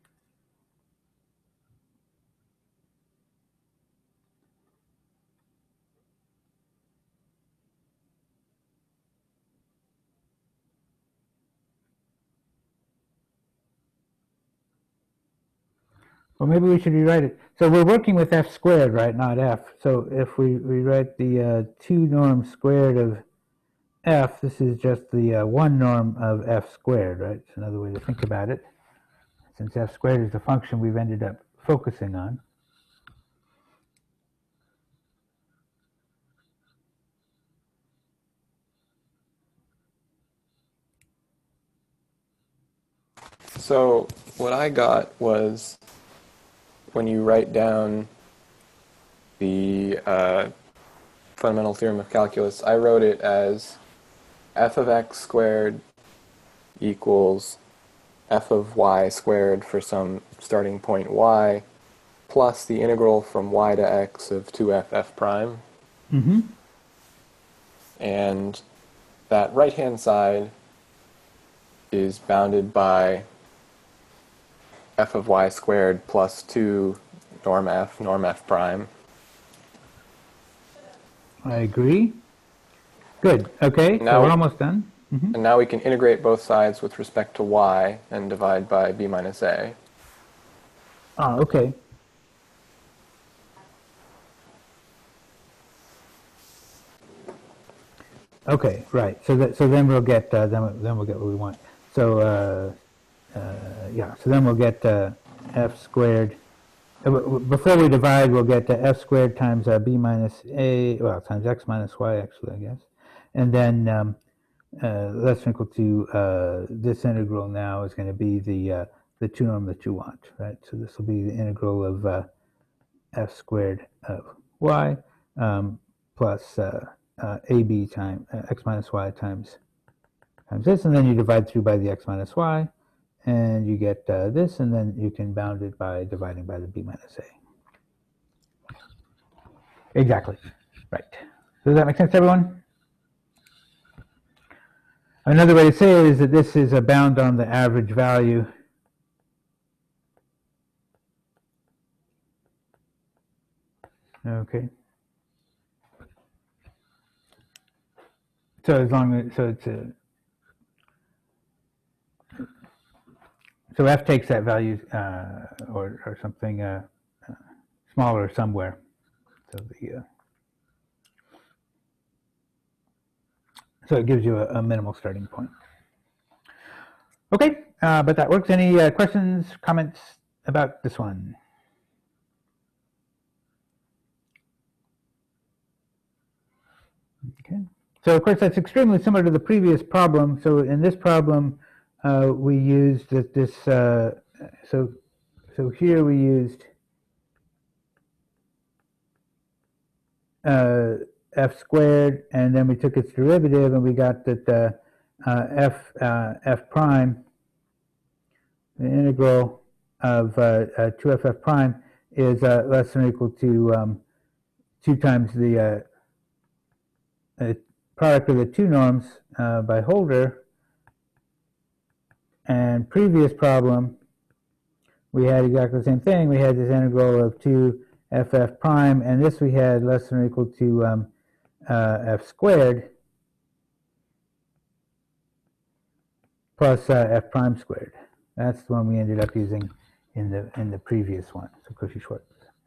Well, maybe we should rewrite it. So we're working with f squared, right, not f. So if we rewrite the uh, two norm squared of f, this is just the uh, one norm of f squared, right? It's another way to think about it, since f squared is the function we've ended up focusing on. So what I got was when you write down the uh, fundamental theorem of calculus, I wrote it as f of x squared equals f of y squared for some starting point y plus the integral from y to x of two f f prime. Mm-hmm. And that right-hand side is bounded by f of y squared plus two norm f, norm f prime. I agree. Good. Okay, Now so we're we- almost done. Mm-hmm. And now we can integrate both sides with respect to y and divide by b minus a. Oh, okay. Okay, right. So that so then we'll get uh, then then we'll get what we want. So uh, uh, yeah. So then we'll get uh, f squared. uh, w- w- Before we divide, we'll get uh, f squared times uh, b minus a, well, times x minus y, actually, I guess, and then um, uh, less than or equal to uh, this integral now is going to be the uh, the two norm that you want, right? So this will be the integral of uh, f squared of y um, plus uh, uh, ab times uh, x minus y times times this, and then you divide through by the x minus y, and you get uh, this, and then you can bound it by dividing by the b minus a. Exactly, right. Does that make sense to everyone? Another way to say it is that this is a bound on the average value. Okay. So as long as so it's a so f takes that value uh, or or something uh, uh, smaller somewhere. So the uh, so it gives you a, a minimal starting point. Okay, uh, but that works. Any uh, questions, comments about this one? Okay. So of course that's extremely similar to the previous problem. So in this problem, uh, we used that this. Uh, so so here we used uh, f squared, and then we took its derivative, and we got that uh, uh, f uh, f prime, the integral of uh, uh, two f f prime is uh, less than or equal to um, two times the uh, uh, product of the two norms uh, by Holder. And previous problem, we had exactly the same thing. We had this integral of two f f prime, and this we had less than or equal to um, uh, f squared plus uh, f prime squared. That's the one we ended up using in the in the previous one, so Cauchy-Schwarz.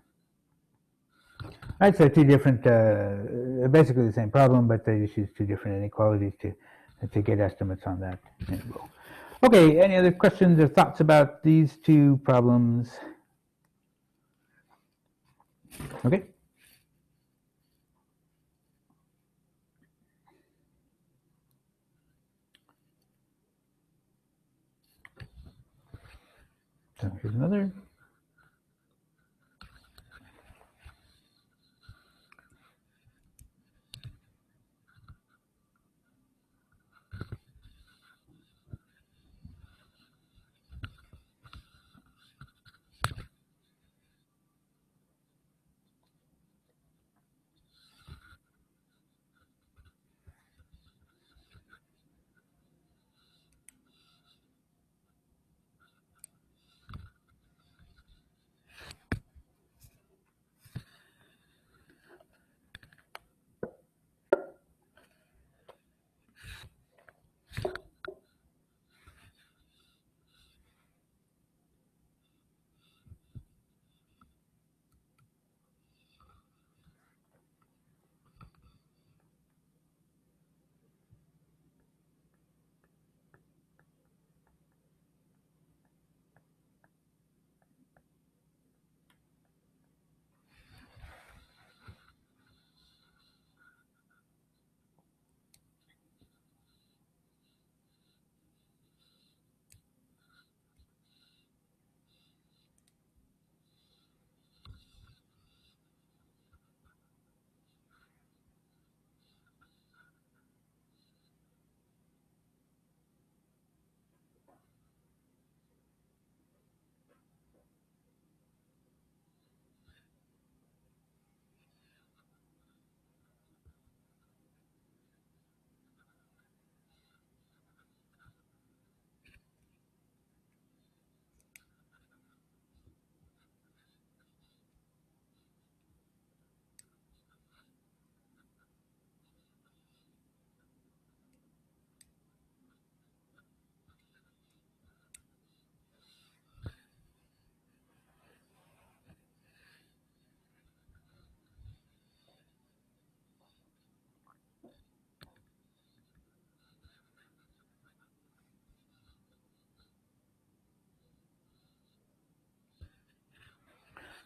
I'd say two different, uh, basically the same problem, but they just use two different inequalities to to get estimates on that integral. Okay, any other questions or thoughts about these two problems? Okay. So here's another.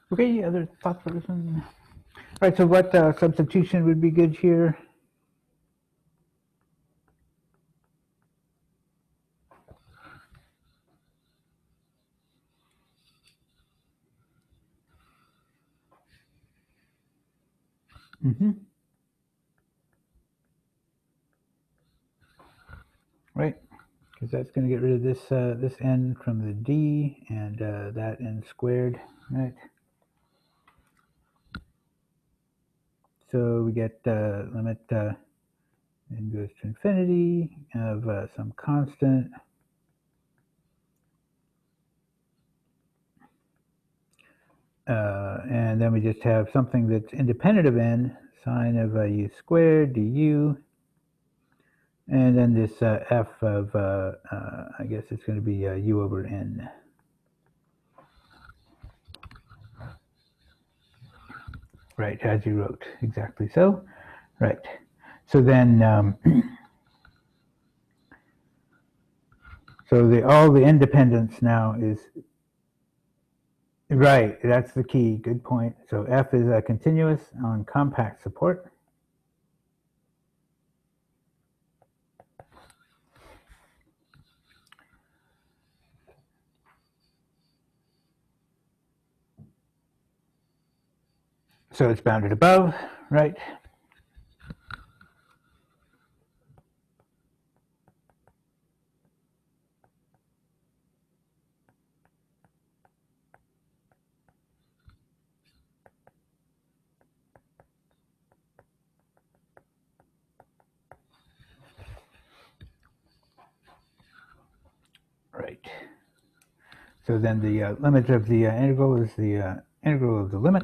Okay, other thoughts for this one? All right, so what uh, substitution would be good here? Mm-hmm. Right, because that's going to get rid of this uh, this n from the d and uh, that n squared, right? So we get uh, limit uh, n goes to infinity of uh, some constant. Uh, and then we just have something that's independent of n, sine of uh, u squared du. And then this uh, f of, uh, uh, I guess it's going to be uh, u over n. Right, as you wrote, exactly so. Right. So then, um, so the all the independence now is, right, that's the key, good point. So f is uh, continuous on compact support. So it's bounded above, right? Right. So then the uh, limit of the uh, integral is the uh, integral of the limits.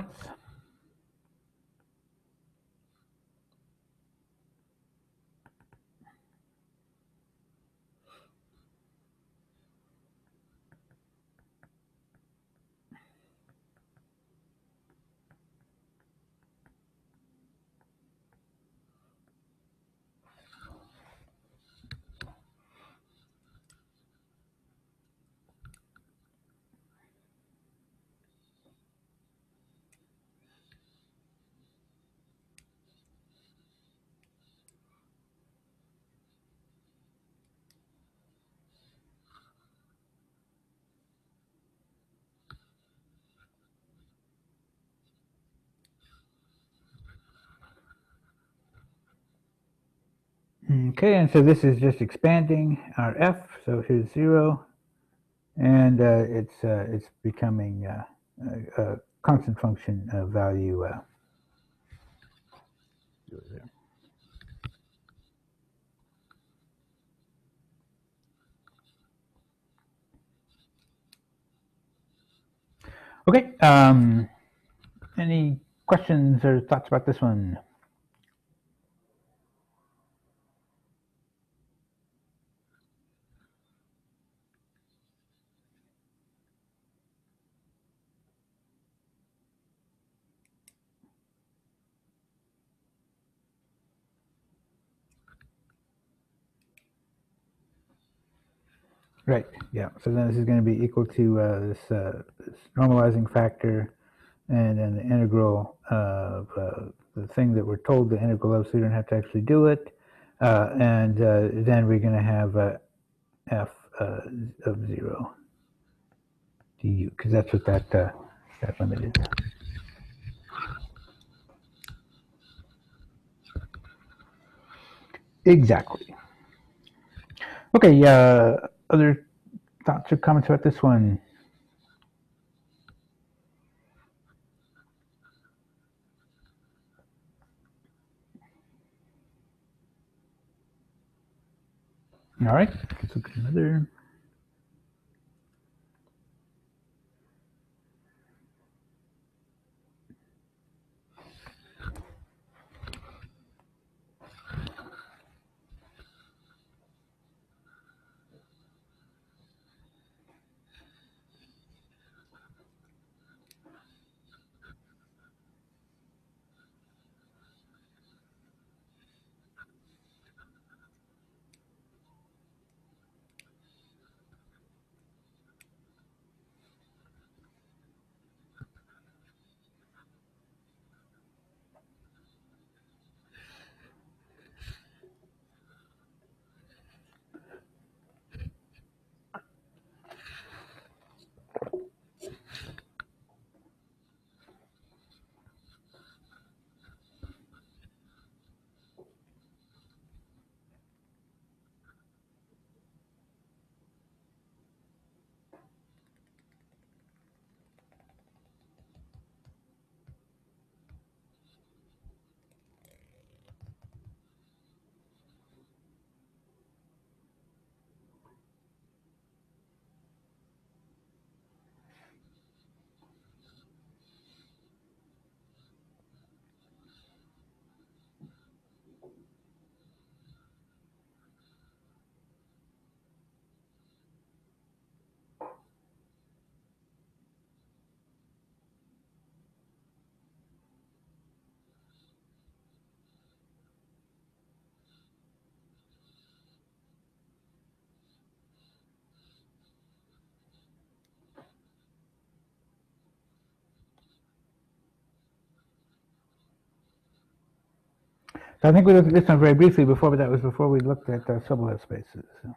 Okay, and so this is just expanding our f, so here's zero, and uh, it's uh, it's becoming uh, a, a constant function of value. Uh, okay, um, any questions or thoughts about this one? Right, yeah, so then this is going to be equal to uh, this, uh, this normalizing factor and then the integral of uh, the thing that we're told the integral of, so we don't have to actually do it. Uh, and uh, then we're going to have uh, f uh, of zero du, because that's what that, uh, that limit is. Exactly. Okay, uh, other thoughts or comments about this one? All right, let's look at another. So I think we looked at this one very briefly before, but that was before we looked at uh, sublet spaces. So.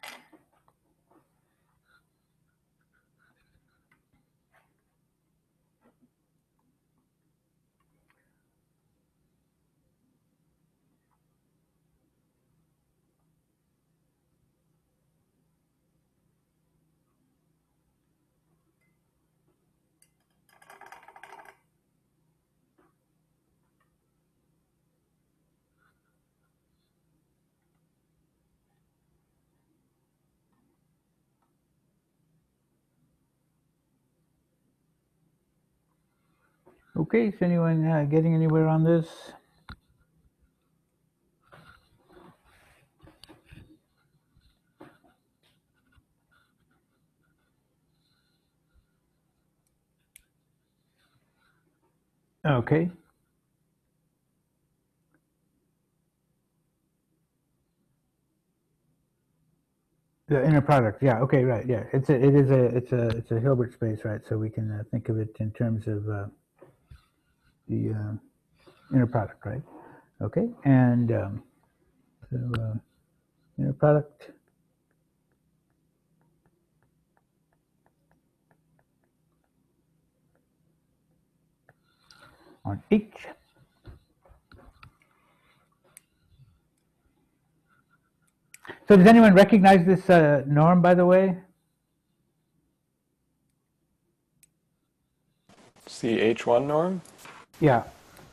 Okay, is anyone uh, getting anywhere on this? Okay. The inner product, yeah. Okay, right, yeah. It's a, it is a, it's a, it's a Hilbert space, right? So we can uh, think of it in terms of uh, the uh, inner product, right? Okay, and um, so uh, inner product. On H. So does anyone recognize this uh, norm, by the way? C H one norm? Yeah.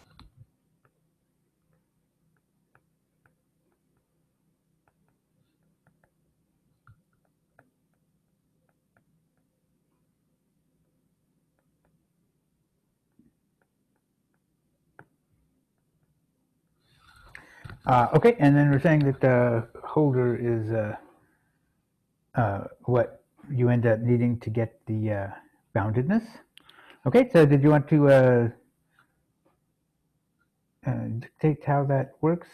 Uh, okay, and then we're saying that the holder is uh, uh, what you end up needing to get the uh, boundedness. Okay, so did you want to uh, uh, dictate how that works?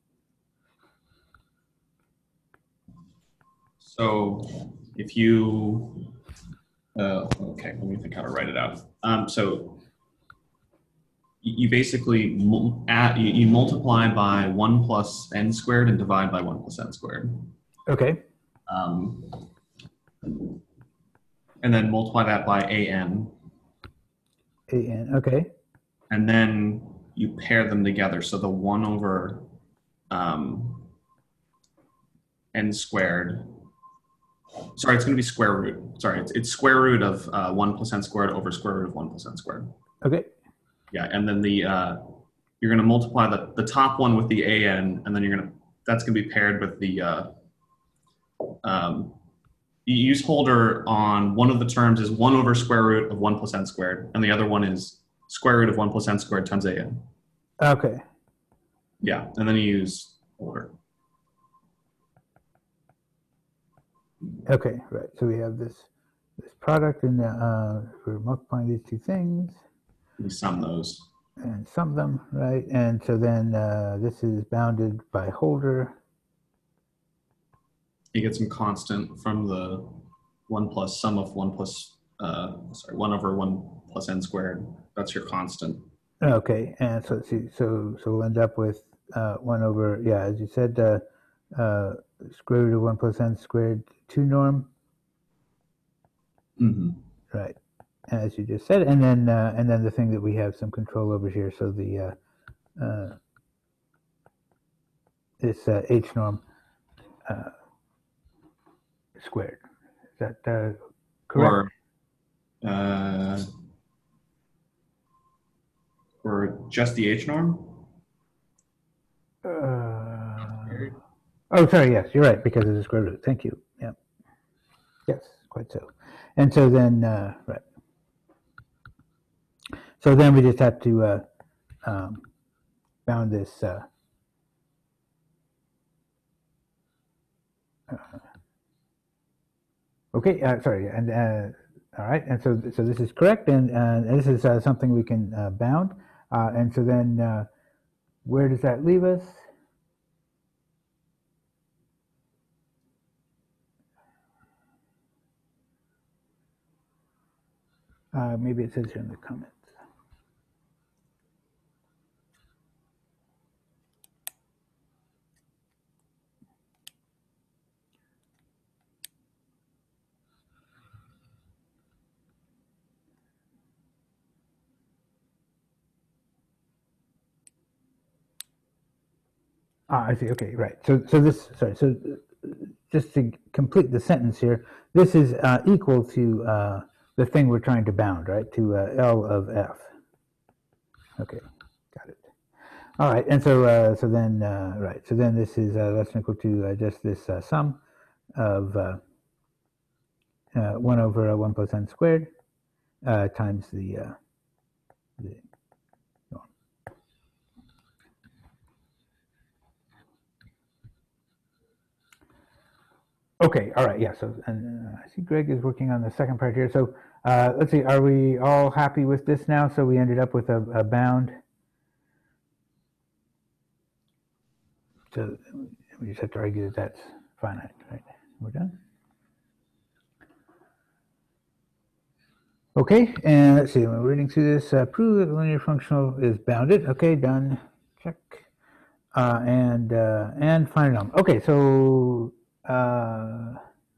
So if you, uh, okay, let me think how to write it out. Um, so you basically mul- add, you, you multiply by one plus n squared and divide by one plus n squared. Okay. Um, and then multiply that by an. An, okay. And then you pair them together. So the one over um, n squared, sorry, it's going to be square root. Sorry, it's, it's square root of uh, one plus n squared over square root of one plus n squared. Okay. Yeah, and then the uh, you're going to multiply the, the top one with the an, and then you're going to, that's going to be paired with the, uh, um, you use holder on one of the terms is one over square root of one plus n squared, and the other one is square root of one plus n squared times an. Okay. Yeah, and then you use holder. Okay, right. So we have this this product, and uh, we're multiplying these two things. We sum those. And sum them, right? And so then uh, this is bounded by holder. You get some constant from the one plus sum of one plus, uh, sorry, one over one plus n squared. That's your constant. Okay, and so let's see, so so we'll end up with uh, one over, yeah, as you said, uh, uh, square root of one plus n squared two norm. Mm-hmm. Right, as you just said, and then uh, and then the thing that we have some control over here. So the uh, uh, this uh, h norm uh, squared. Is that uh, correct? Or, uh, or just the h norm? Uh, oh, sorry. Yes, you're right, because it's a square root. Thank you. Yeah. Yes, quite so. And so then, uh, right. So then we just have to uh, um, bound this. Uh, uh, okay, uh, sorry, and uh, all right, and so so this is correct, and uh, this is uh, something we can uh, bound, uh, and so then uh, where does that leave us? Uh, maybe it says here in the comments. Ah, I see. Okay, right. So, so this, sorry. So, uh, just to complete the sentence here, this is uh, equal to uh, the thing we're trying to bound, right? To uh, L of F. Okay, got it. All right, and so, uh, so then, uh, right. So then, this is uh, less than or equal to uh, just this uh, sum of uh, uh, one over uh, one plus n squared uh, times the uh, the norm. Okay, all right, yeah, so, and uh, I see Greg is working on the second part here. So uh, let's see, are we all happy with this now? So we ended up with a, a bound. So we just have to argue that that's finite, right? We're done. Okay, and let's see, we're reading through this. Uh, prove that the linear functional is bounded. Okay, done. Check. Uh, and uh, and find it on. Okay, so uh,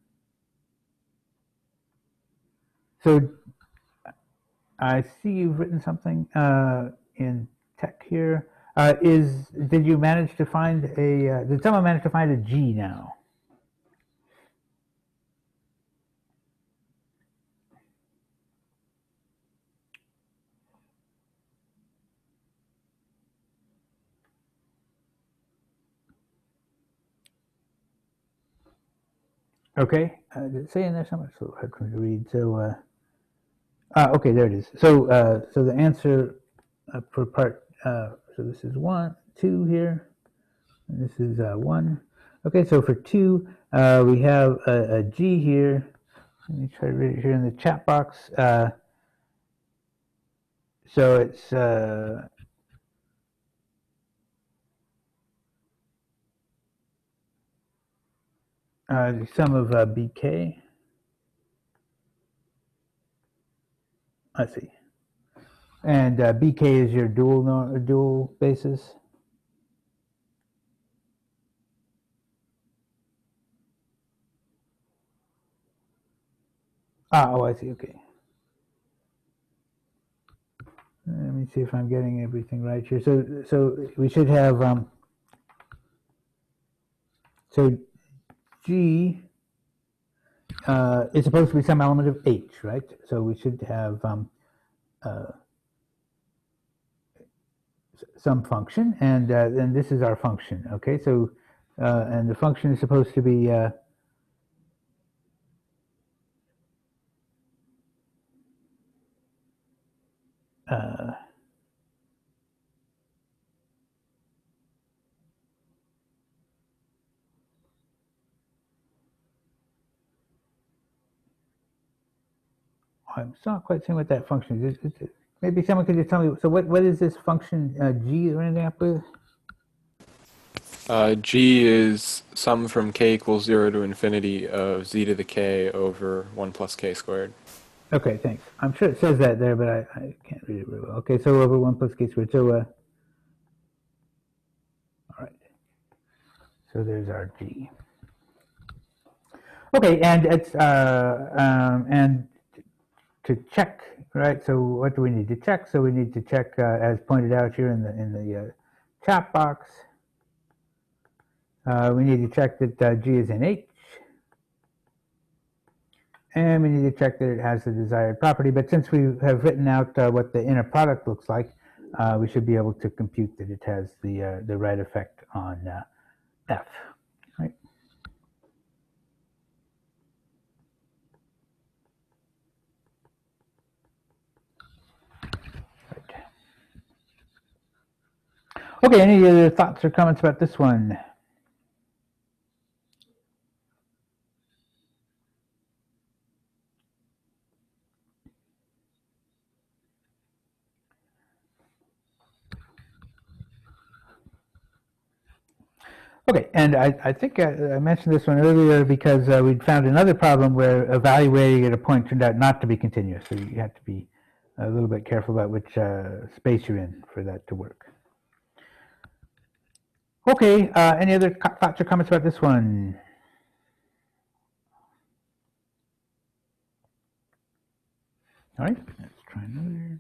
so I see you've written something uh, in tech here. Uh, is did you manage to find a? Uh, did someone manage to find a G now? Okay, uh, did it say in there somewhere? So hard for me to read. So, uh, ah, okay, there it is. So, uh, so the answer uh, for part. Uh, so this is one, two here. And this is uh, one. Okay, so for two, uh, we have a, a G here. Let me try to read it here in the chat box. Uh, so it's uh, uh, the sum of uh, B K. I see. And uh, B K is your dual no, dual basis. Ah, oh, I see. Okay. Let me see if I'm getting everything right here. So, so we should have um, so G uh, is supposed to be some element of H, right? So we should have um, uh, some function, and uh, then this is our function. Okay, so uh, and the function is supposed to be uh, uh, I'm still not quite seeing what that function is. Is it- Maybe someone could just tell me. So what, what is this function uh, G that we're ending up with? Uh, G is sum from k equals zero to infinity of z to the k over one plus k squared. Okay, thanks. I'm sure it says that there, but I, I can't read it very well. Okay, so over one plus k squared. So, uh, all right. So there's our G. Okay, and it's uh, um, and to check, right? So what do we need to check? So we need to check, uh, as pointed out here in the in the uh, chat box. Uh, we need to check that uh, G is in H, and we need to check that it has the desired property. But since we have written out uh, what the inner product looks like, uh, we should be able to compute that it has the uh, the right effect on uh, F, right? Right. Okay, any other thoughts or comments about this one? Okay, and I, I think I, I mentioned this one earlier because uh, we'd found another problem where evaluating at a point turned out not to be continuous. So you have to be a little bit careful about which uh, space you're in for that to work. Okay, uh, any other co- thoughts or comments about this one? All right, let's try another.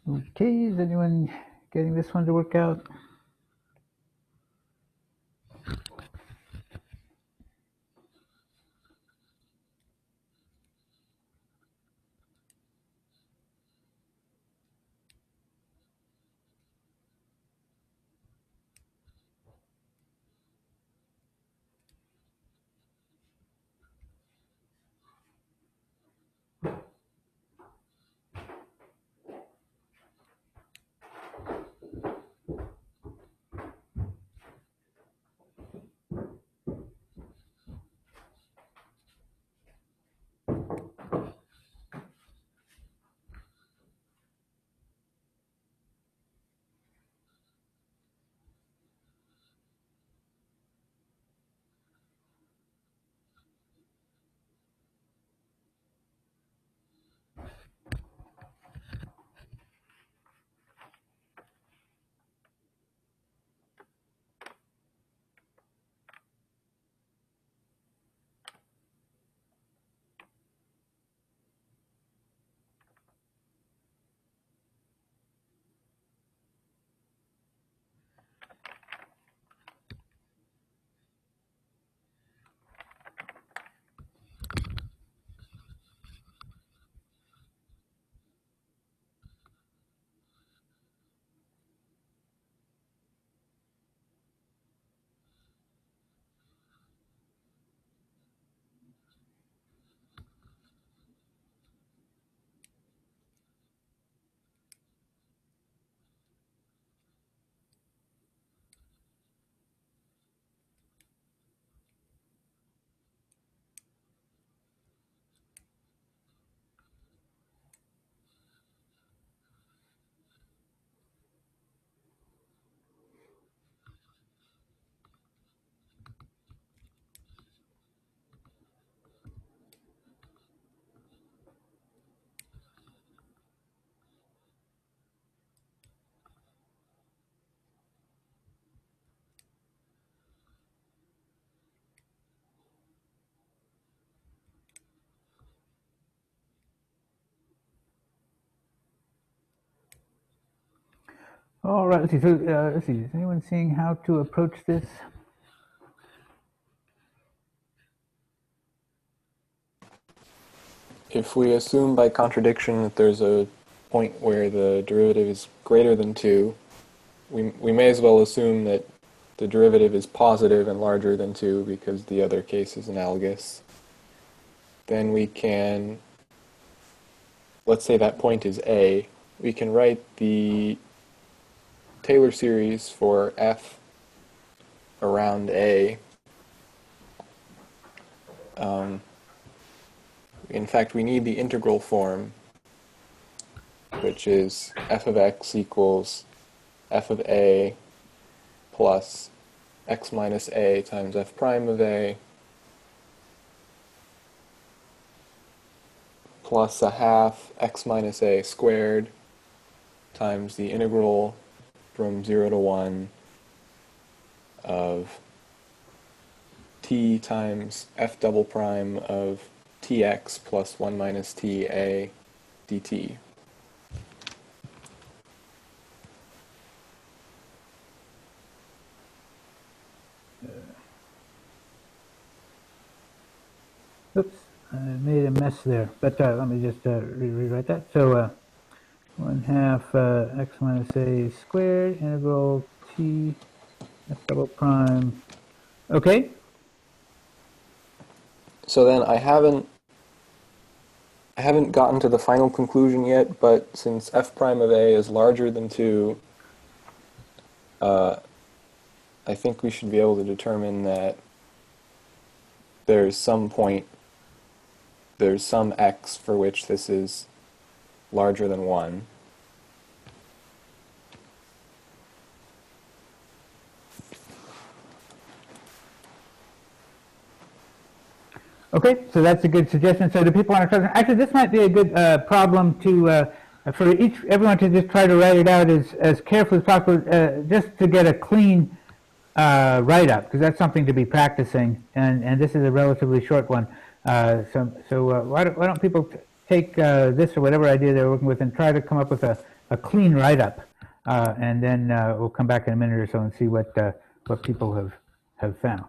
Okay, is anyone getting this one to work out? All right, let's see. So, uh, let's see. Is anyone seeing how to approach this? If we assume by contradiction that there's a point where the derivative is greater than two, we, we may as well assume that the derivative is positive and larger than two because the other case is analogous. Then we can, let's say that point is A, we can write the Taylor series for f around A. Um, in fact, we need the integral form, which is f of x equals f of A plus x minus A times f prime of A plus a half x minus A squared times the integral from zero to one of t times f double prime of tx plus one minus t a dt. Oops, I made a mess there, but uh, let me just uh, re rewrite that. So uh, one half uh, x minus a squared integral t f double prime. Okay. So then I haven't I haven't gotten to the final conclusion yet, but since f prime of a is larger than two, uh, I think we should be able to determine that there's some point, there's some x for which this is larger than one. Okay, so that's a good suggestion. So do people want to try? Actually, this might be a good uh, problem to uh, for each everyone to just try to write it out as as carefully as possible, uh, just to get a clean uh, write up, because that's something to be practicing. And and this is a relatively short one. Uh, so so uh, why don't why don't people t take uh, this or whatever idea they're working with and try to come up with a a clean write-up, uh, and then uh, we'll come back in a minute or so and see what uh, what people have have found.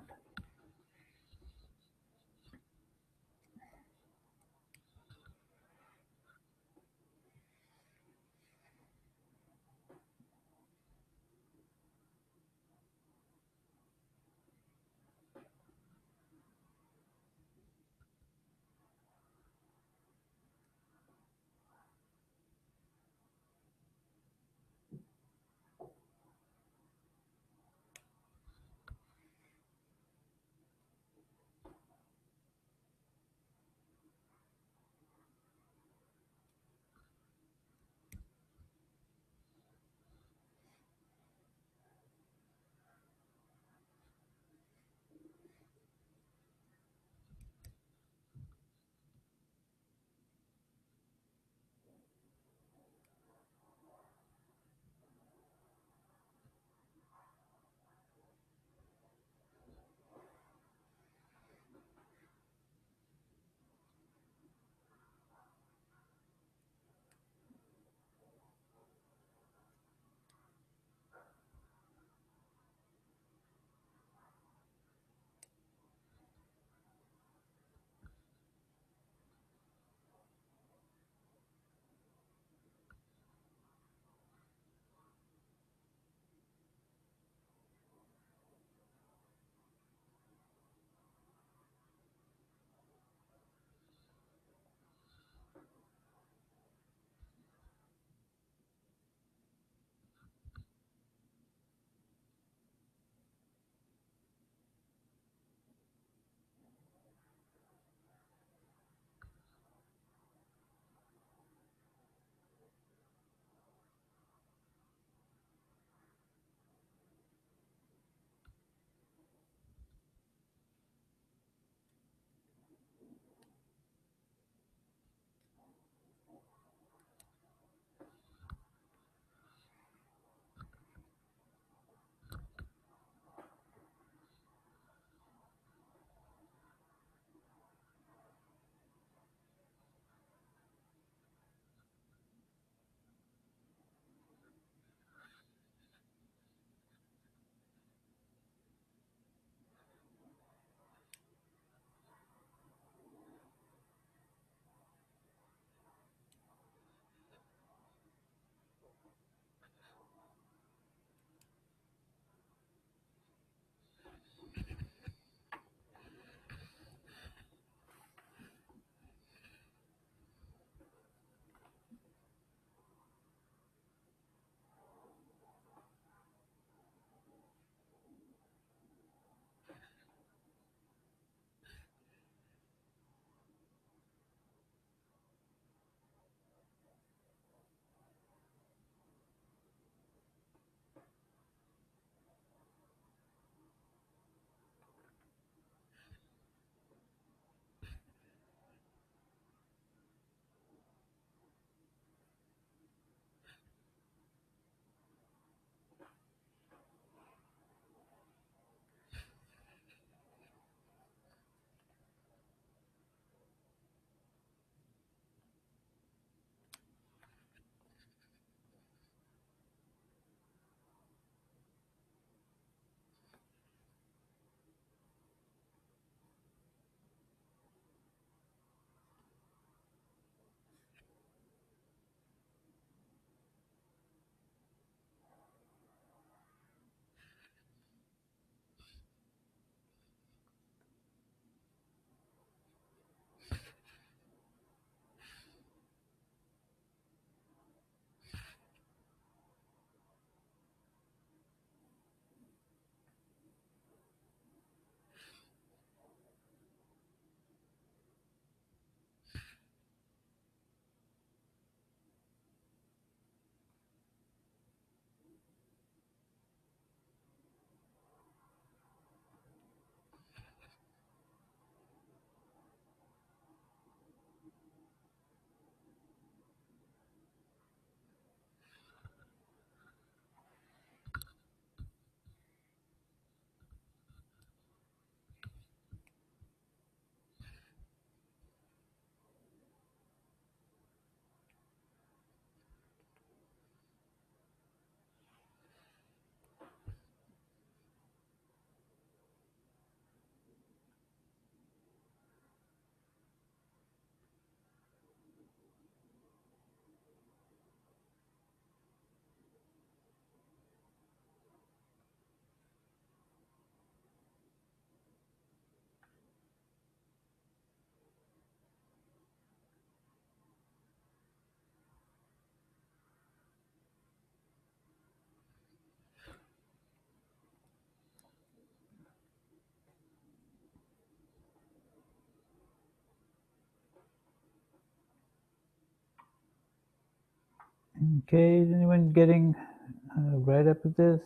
Okay, is anyone getting uh, right up with this?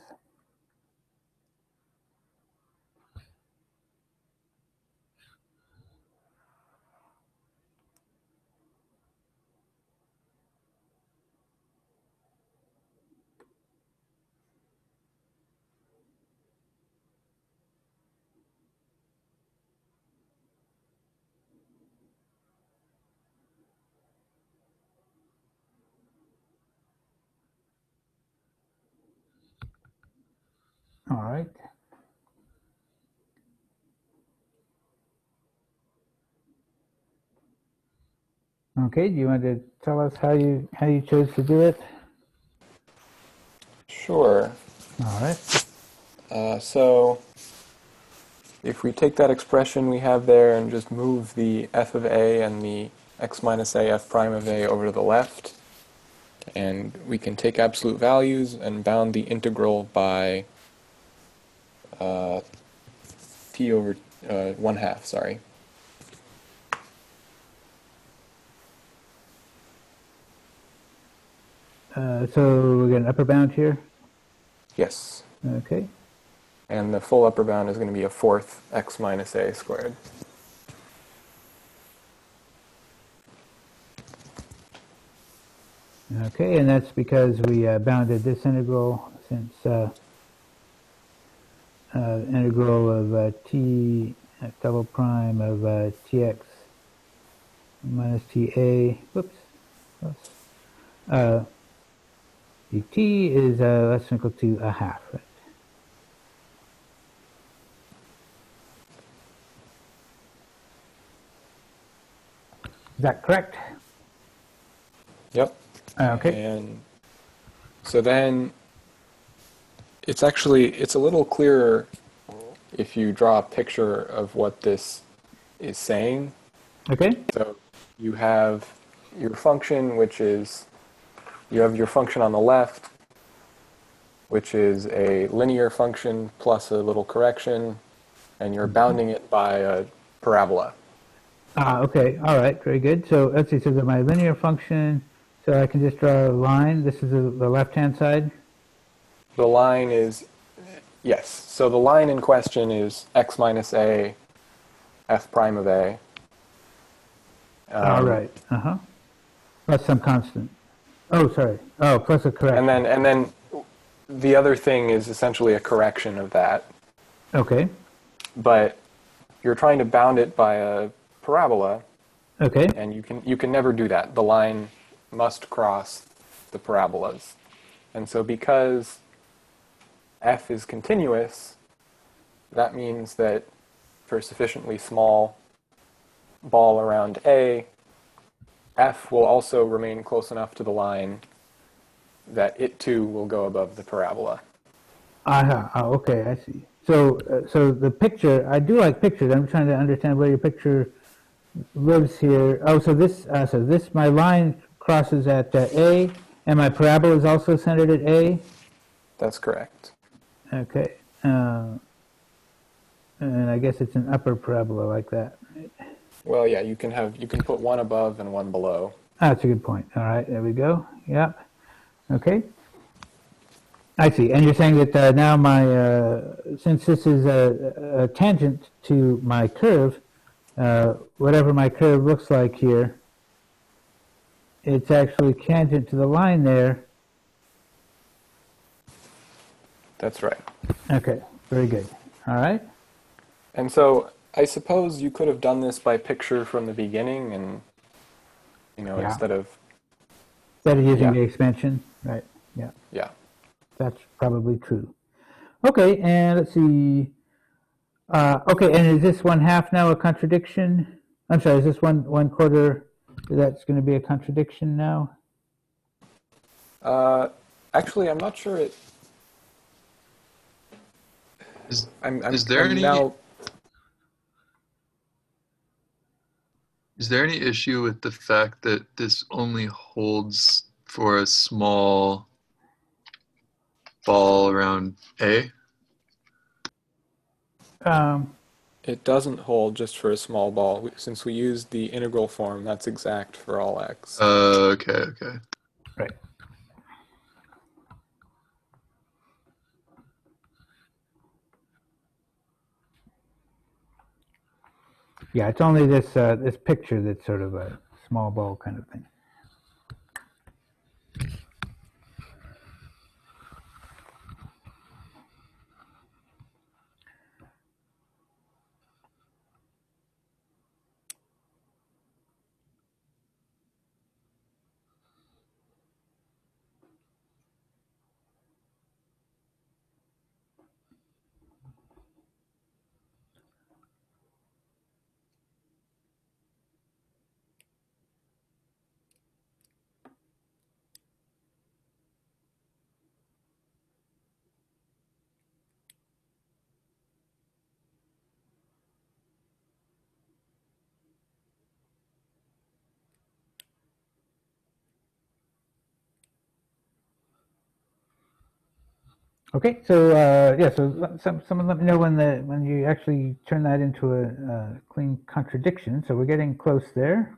All right. Okay, do you want to tell us how you how you chose to do it? Sure. All right. Uh, so if we take that expression we have there and just move the f of a and the x minus a f prime of a over to the left, and we can take absolute values and bound the integral by uh, t over uh, one half, sorry. Uh, so we got an upper bound here. Yes. Okay. And the full upper bound is going to be a fourth x minus a squared. Okay, and that's because we uh, bounded this integral since uh, uh, integral of uh, t uh, double prime of uh, tx minus ta, whoops, whoops, uh, dt is uh, less than or equal to a half, right? Is that correct? Yep. Okay. And so then it's actually, it's a little clearer if you draw a picture of what this is saying. Okay. So you have your function, which is, you have your function on the left, which is a linear function plus a little correction, and you're bounding it by a parabola. Ah, okay. All right. Very good. So let's see. So the, my linear function. So I can just draw a line. This is the, the left-hand side. The line is, yes. So the line in question is x minus a, f prime of a. Um, All right. Uh huh. Plus some constant. Oh, sorry. Oh, plus a correction. And then, and then the other thing is essentially a correction of that. Okay. But you're trying to bound it by a parabola, Okay. and you can you can never do that. The line must cross the parabolas. And so because f is continuous, that means that for a sufficiently small ball around A, f will also remain close enough to the line that it too will go above the parabola. Aha. Oh, okay. I see. So, uh, so the picture. I do like pictures. I'm trying to understand where your picture lives here. Oh, so this. Uh, so this. My line crosses at uh, A, and my parabola is also centered at A. That's correct. Okay. Uh, and I guess it's an upper parabola like that. Right? Well, yeah, you can have you can put one above and one below. Ah, that's a good point. All right, there we go. Yep. Okay. I see. And you're saying that uh, now my, uh, since this is a, a tangent to my curve, uh, whatever my curve looks like here, it's actually tangent to the line there. That's right. Okay, very good. All right. And so I suppose you could have done this by picture from the beginning, and you know, Yeah. instead of Instead of using Yeah. the expansion, right? Yeah, yeah. that's probably true. Okay, and let's see. Uh, okay, and is this one half now a contradiction? I'm sorry, is this one one quarter? That's going to be a contradiction now? Uh, actually, I'm not sure it. Is, I'm, I'm, is there I'm any now. is there any issue with the fact that this only holds for a small ball around A? Um, It doesn't hold just for a small ball. We- Since we used the integral form, that's exact for all x. Uh, okay, okay. right. Yeah, it's only this uh, this picture that's sort of a small ball kind of thing. Okay, so uh, yeah, so let- some someone let me know when the when you actually turn that into a, a clean contradiction. So we're getting close there.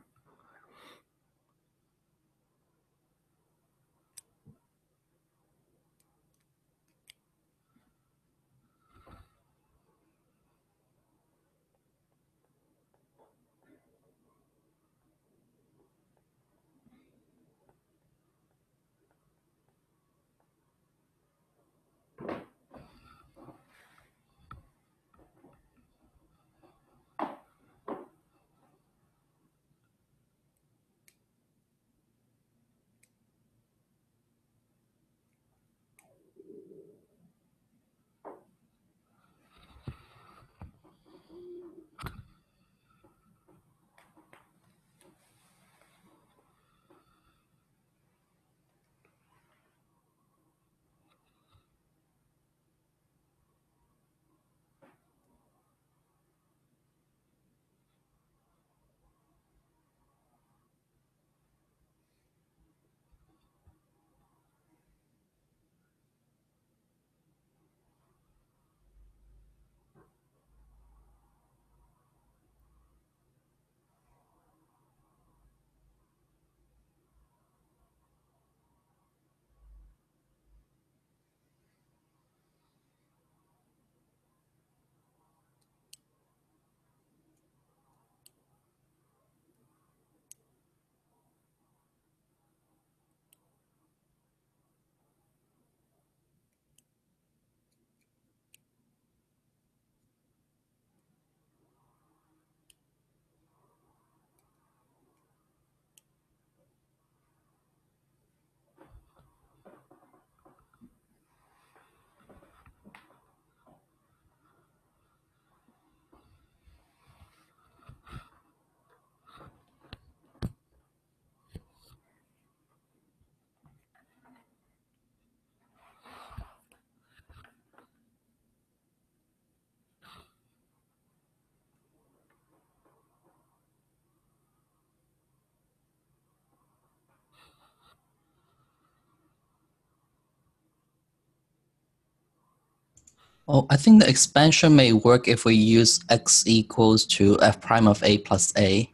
Oh, I think the expansion may work if we use x equals to f prime of a plus a.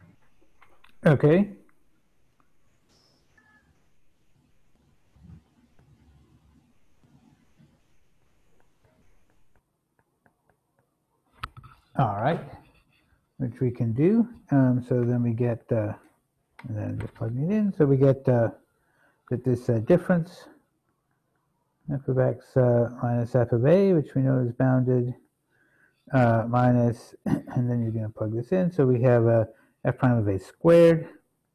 Okay. All right, which we can do. Um, so then we get, uh, and then just plugging it in. So we get uh, that this uh, difference, f of x uh, minus f of a, which we know is bounded, uh, minus, and then you're going to plug this in. So we have uh, f prime of a squared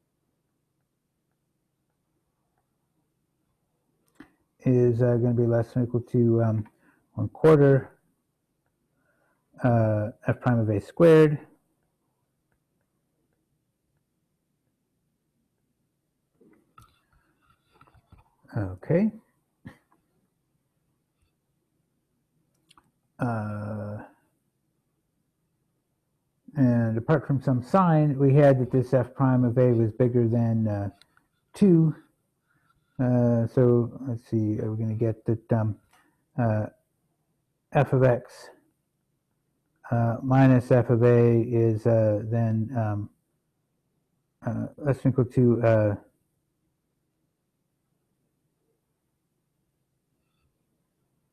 is uh, going to be less than or equal to um, one quarter uh, f prime of a squared. Okay. Uh, and apart from some sign, we had that this f prime of a was bigger than uh, two. Uh, so let's see, we're going to get that um, uh, f of x uh, minus f of a is uh, then um, uh, less than or equal to uh,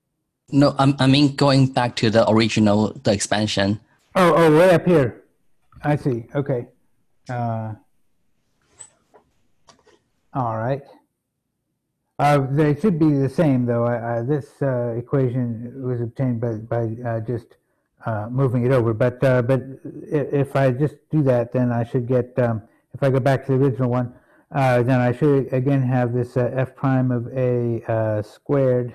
No, I'm, I mean going back to the original, the expansion. oh, oh, way up here. I see. Okay. Uh, all right. Uh, they should be the same, though. Uh, this uh, equation was obtained by by uh, just uh, moving it over. But uh, but if I just do that, then I should get. Um, if I go back to the original one, uh, then I should again have this uh, f prime of a uh, squared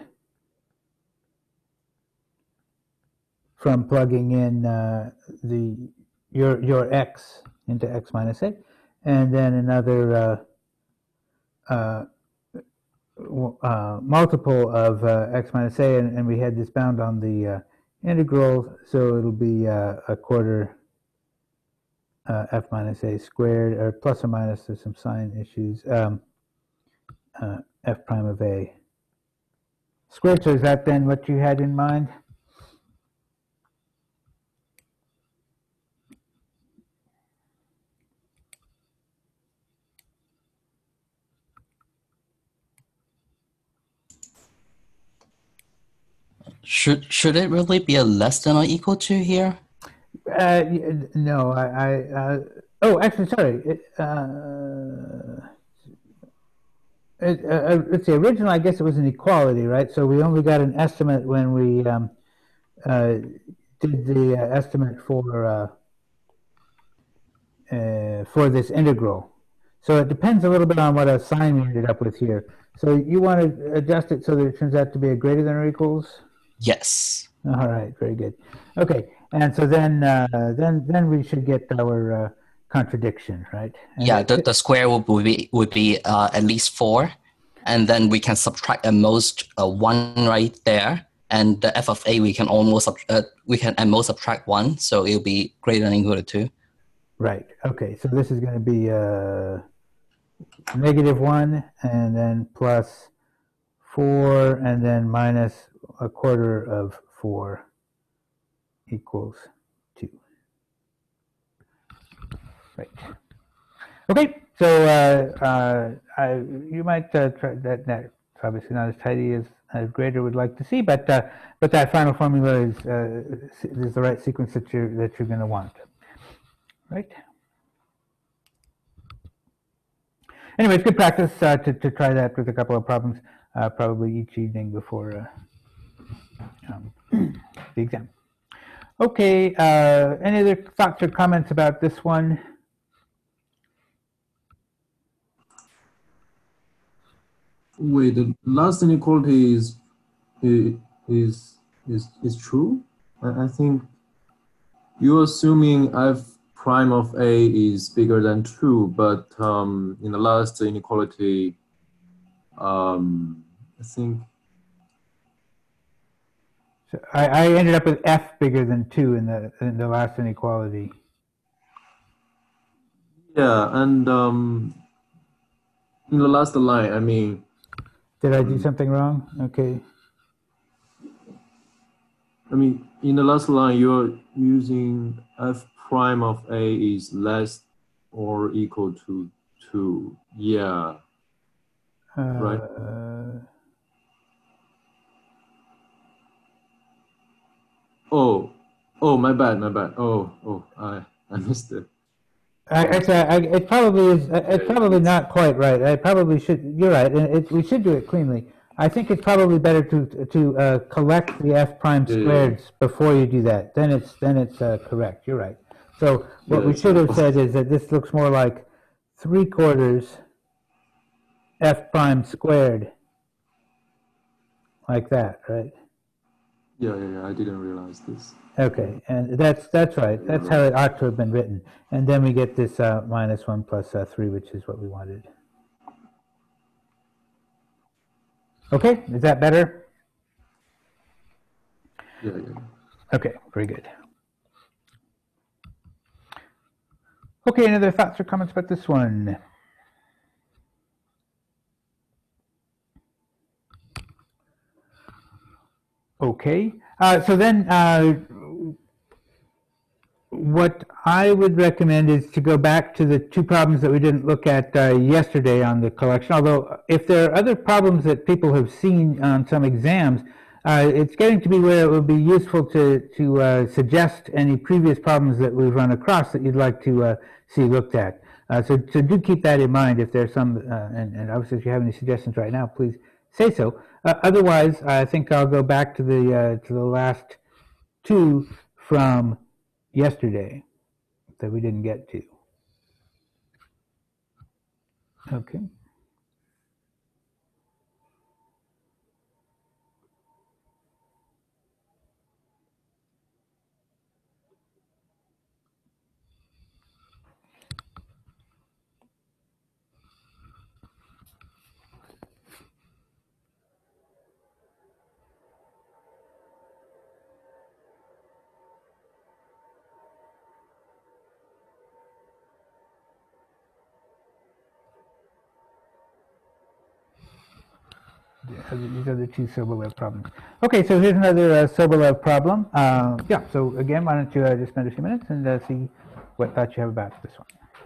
from plugging in uh, the your your x into x minus a, and then another. Uh, uh, Uh, multiple of uh, x minus a, and, and we had this bound on the uh, integral, so it'll be uh, a quarter uh, f minus a squared, or plus or minus, there's some sign issues, um, uh, f prime of a squared. So is that then what you had in mind? Should should it really be a less than or equal to here? Uh, no, I, I uh, oh, actually, sorry. It, uh, it, uh, let's see, originally, I guess it was an equality, right? So we only got an estimate when we um, uh, did the uh, estimate for uh, uh, for this integral. So it depends a little bit on what a sign we ended up with here. So you want to adjust it so that it turns out to be a greater than or equals? Yes. All right, very good. Okay, and so then uh, then then we should get our uh, contradiction, right? And Yeah, the, the square would be would be uh, at least four, and then we can subtract at most uh, one right there, and the f of a we can almost sub- uh, we can at most subtract one, so it'll be greater than or equal to two. Right. Okay, so this is going to be uh, negative one, and then plus four, and then minus a quarter of four equals two. Right. Okay, so uh, uh, I, you might uh, try that. That's obviously not as tidy as as Grader would like to see, but uh, but that final formula is uh, is the right sequence that you're that you're going to want. Right. Anyway, it's good practice uh, to to try that with a couple of problems, uh, probably each evening before uh, um, the exam. Okay. Uh, any other thoughts or comments about this one? Wait, the last inequality is is is is true. I, I think you're assuming f prime of a is bigger than two, but um, in the last inequality, um, I think. So I, I ended up with f bigger than two in the in the last inequality. Yeah, and um, in the last line, I mean. Did I do something wrong? Okay. I mean, in the last line, you're using f prime of a is less or equal to two. Yeah. Uh, Right. Oh, oh, my bad, my bad. Oh, oh, I, I missed it. I, actually, I, it probably is. It's probably not quite right. I probably should. You're right. And it, we should do it cleanly. I think it's probably better to to uh, collect the f prime Yeah, yeah, squareds yeah. before you do that. Then it's then it's uh, correct. You're right. So what Yeah, we it's should have not- said is that this looks more like three quarters f prime squared, like that, right? Yeah, yeah, yeah. I didn't realize this. Okay, and that's that's right. That's how it ought to have been written. And then we get this uh, minus one plus uh, three, which is what we wanted. Okay, is that better? Yeah, yeah. Okay, very good. Okay, any other thoughts or comments about this one? Okay, uh, so then uh, what I would recommend is to go back to the two problems that we didn't look at uh, yesterday on the collection. Although if there are other problems that people have seen on some exams, uh, it's getting to be where it would be useful to, to uh, suggest any previous problems that we've run across that you'd like to uh, see looked at. Uh, so, so do keep that in mind if there's some, uh, and, and obviously if you have any suggestions right now, please say so. Uh, otherwise, I think I'll go back to the, uh, to the last two from yesterday that we didn't get to. Okay. These are the two Sobolev problems. Okay, so here's another uh, Sobolev problem. Uh, yeah, so again, why don't you uh, just spend a few minutes and uh, see what thoughts you have about this one.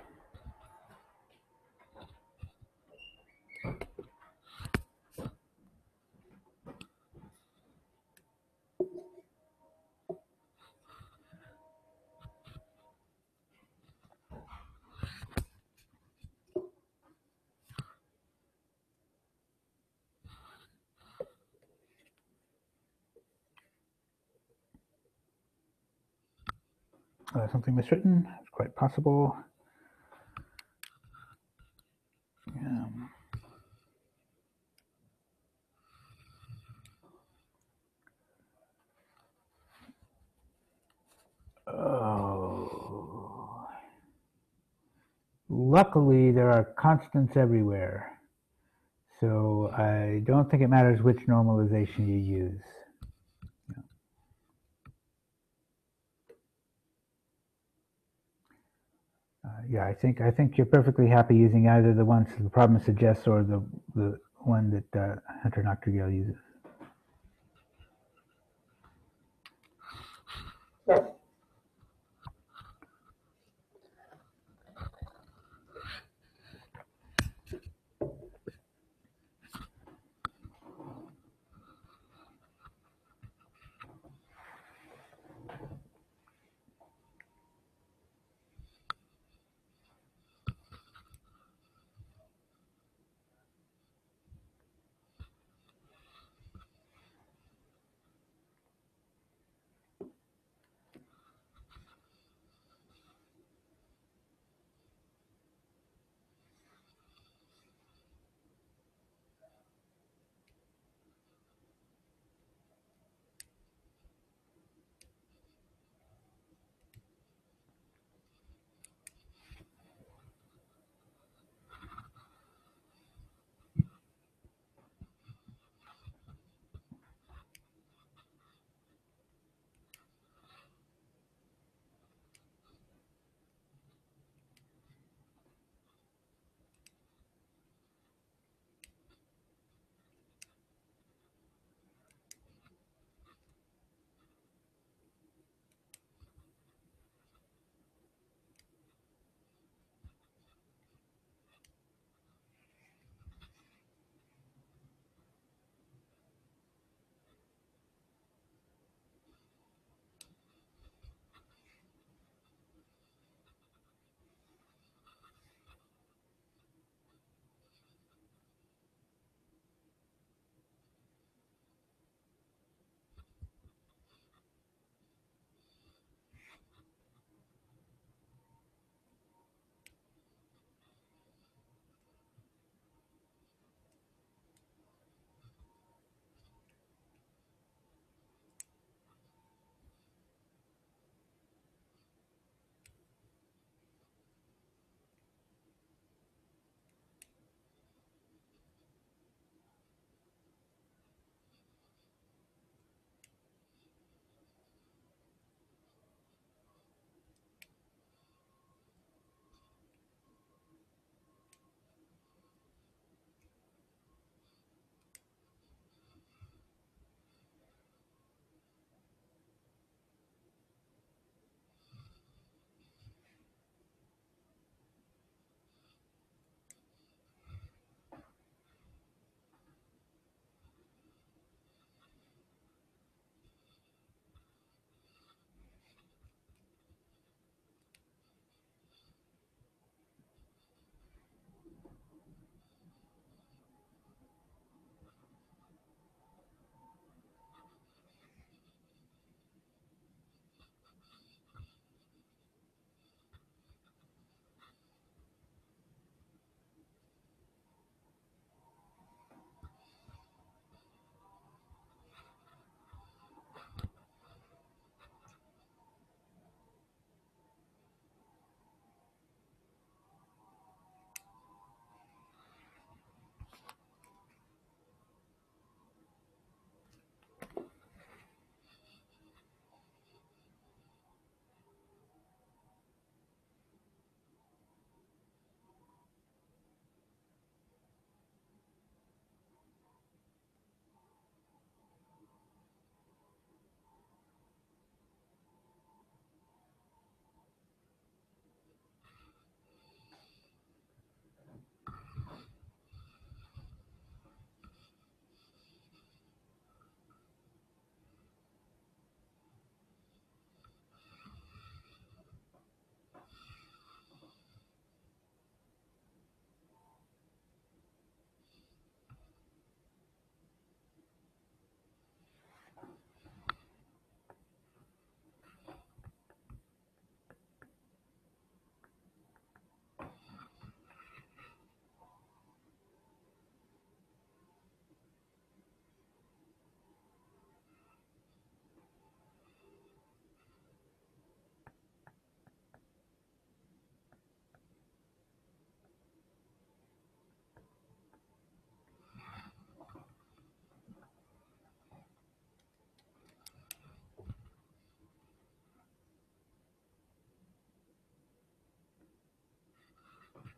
Uh, something miswritten, it's quite possible. Yeah. Oh. Luckily, there are constants everywhere. So I don't think it matters which normalization you use. Yeah. Uh, yeah, I think I think you're perfectly happy using either the ones the problem suggests or the the one that uh, Hunter Nocturgale uses.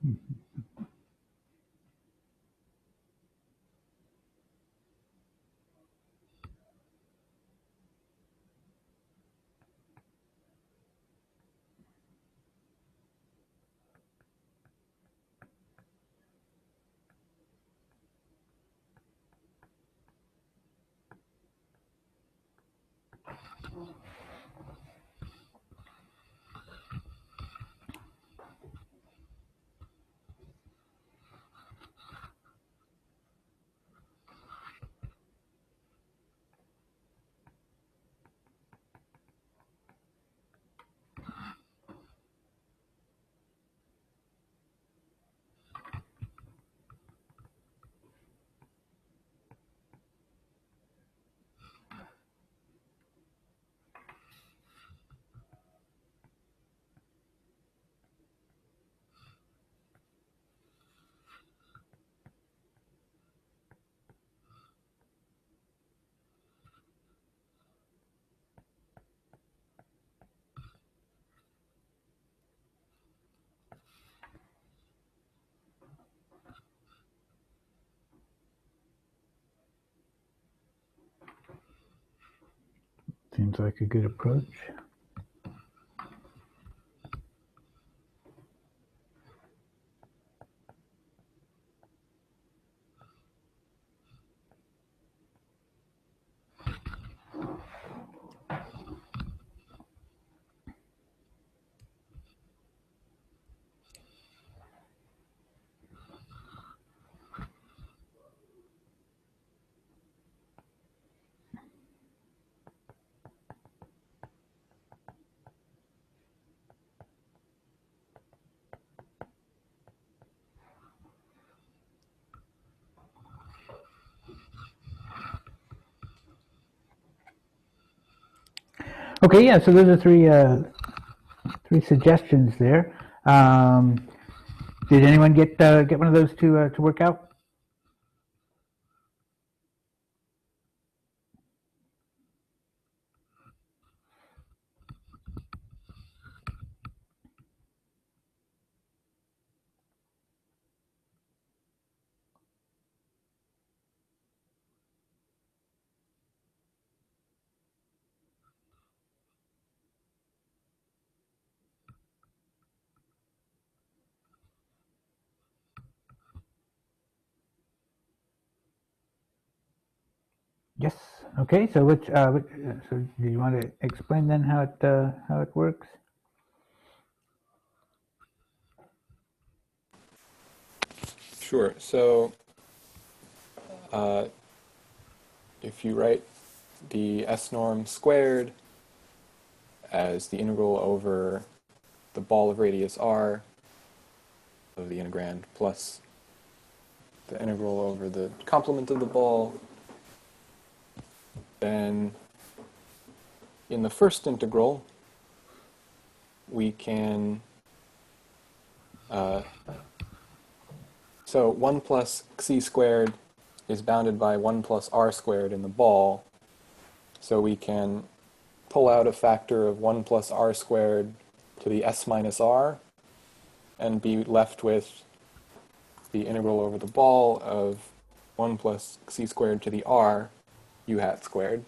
Seems like a good approach. Okay, yeah, so those are three uh, three suggestions there. Um, did anyone get uh, get one of those to uh, to work out? Yes. Okay. So which, uh, which uh, so do you want to explain then how it uh, how it works? Sure. So uh, if you write the S norm squared as the integral over the ball of radius r of the integrand plus the integral over the complement of the ball, then in the first integral we can uh, so one plus xc squared is bounded by one plus r squared in the ball, so we can pull out a factor of one plus r squared to the s minus r and be left with the integral over the ball of one plus c squared to the r u hat squared.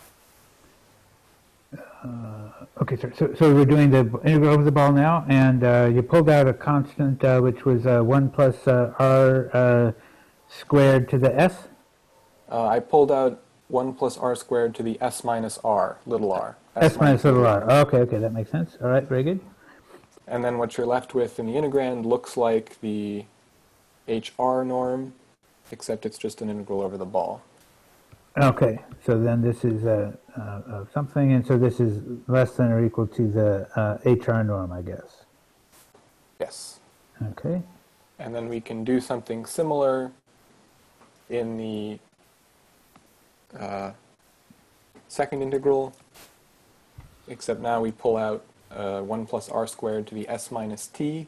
Uh, okay, so, so so we're doing the integral over the ball now, and uh, you pulled out a constant uh, which was uh, one plus uh, r uh, squared to the s. Uh, I pulled out one plus r squared to the s minus r, little r. S, minus little r. Okay, okay, that makes sense. All right, very good. And then what you're left with in the integrand looks like the H R norm, except it's just an integral over the ball. Okay, so then this is uh, uh, uh, something, and so this is less than or equal to the uh, H R norm, I guess. Yes. Okay. And then we can do something similar in the uh, second integral, except now we pull out uh, one plus r squared to the s minus t.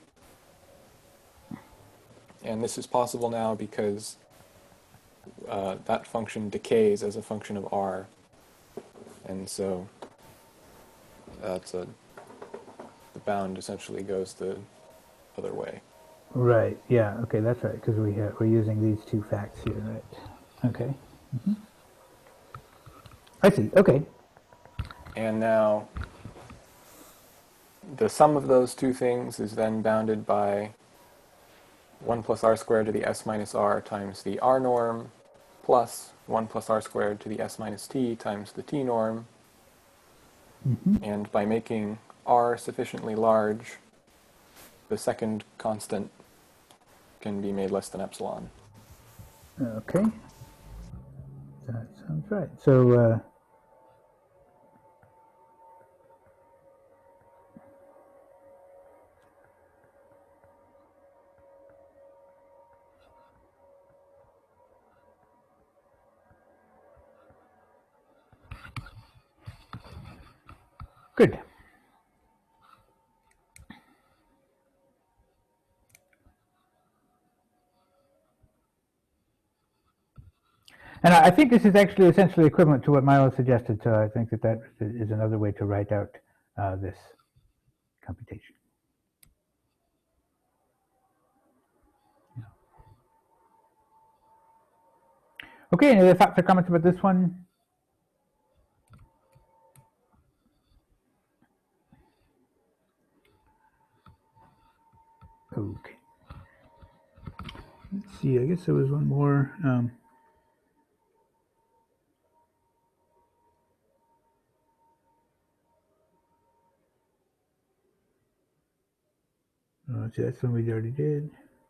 And this is possible now because uh, that function decays as a function of r. And so that's a, the bound essentially goes the other way. Right. Yeah. Okay. That's right. Because we have, we're using these two facts here. Right. Okay. Mm-hmm. I see. Okay. And now the sum of those two things is then bounded by one plus r squared to the s minus r times the r norm plus one plus r squared to the s minus t times the t norm. Mm-hmm. And by making r sufficiently large, the second constant can be made less than epsilon. Okay. That sounds right. So, uh, good. And I think this is actually essentially equivalent to what Milo suggested, so I think that that is another way to write out uh, this computation. Yeah. Okay, any other thoughts or comments about this one? Okay. Let's see, I guess there was one more. Um, oh, see, that's one we already did.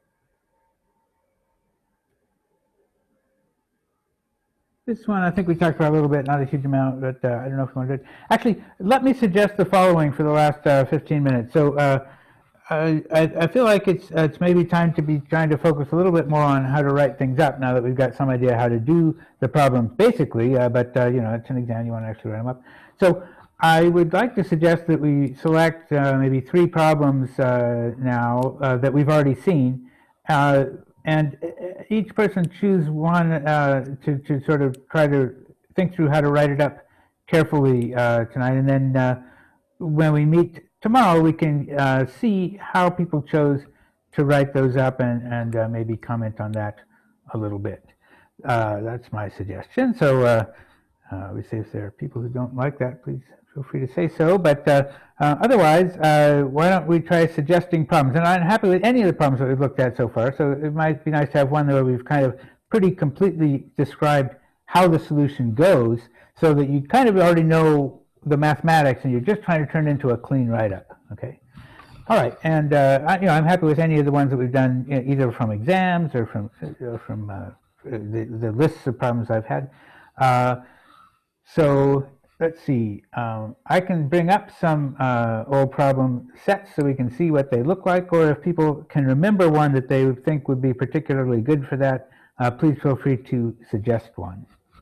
This one, I think we talked about a little bit, not a huge amount, but uh, I don't know if you want to do it. Actually, let me suggest the following for the last uh, fifteen minutes. So uh, I, I feel like it's it's maybe time to be trying to focus a little bit more on how to write things up now that we've got some idea how to do the problems basically, uh, but uh, you know, it's an exam, you want to actually write them up. So I would like to suggest that we select uh, maybe three problems uh, now uh, that we've already seen. Uh, and each person choose one uh, to, to sort of try to think through how to write it up carefully uh, tonight. And then uh, when we meet tomorrow, we can uh, see how people chose to write those up and, and uh, maybe comment on that a little bit. Uh, that's my suggestion. So uh, uh, we say if there are people who don't like that, please feel free to say so. But uh, uh, otherwise, uh, why don't we try suggesting problems? And I'm happy with any of the problems that we've looked at so far. So it might be nice to have one where we've kind of pretty completely described how the solution goes so that you kind of already know the mathematics and you're just trying to turn it into a clean write-up. Okay. All right. And uh, I, you know, I'm happy with any of the ones that we've done, you know, either from exams or from, uh, from uh, the, the lists of problems I've had. Uh, So let's see, um, I can bring up some uh, old problem sets so we can see what they look like, or if people can remember one that they think would be particularly good for that, uh, please feel free to suggest one.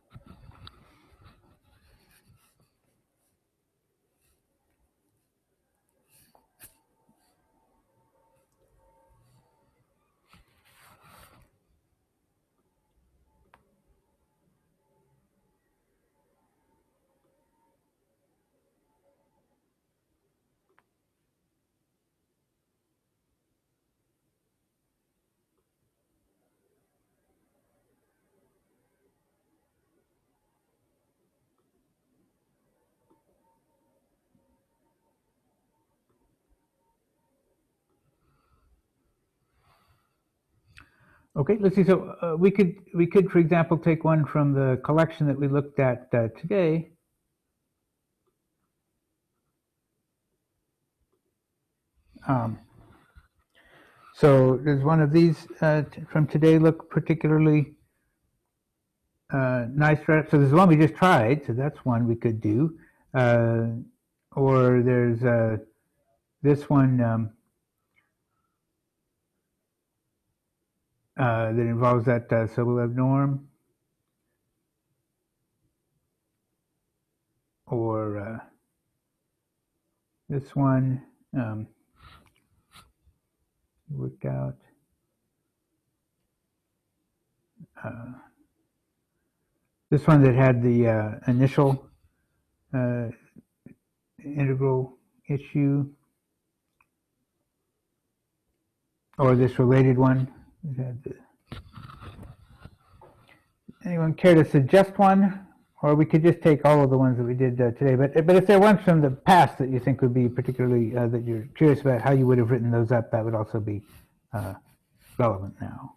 Okay, let's see. So uh, we could we could, for example, take one from the collection that we looked at uh, today. Um, so does one of these uh, t from today look particularly uh, nice? For, so there's one we just tried, so that's one we could do. Uh, or there's uh, this one. Um, Uh, that involves that uh, Sobolev norm, or uh, this one um, worked out. Uh, this one that had the uh, initial uh, integral issue. or this related one. We had the- Anyone care to suggest one? Or we could just take all of the ones that we did uh, today. But but if there are ones from the past that you think would be particularly, uh, that you're curious about how you would have written those up, that would also be uh, relevant now.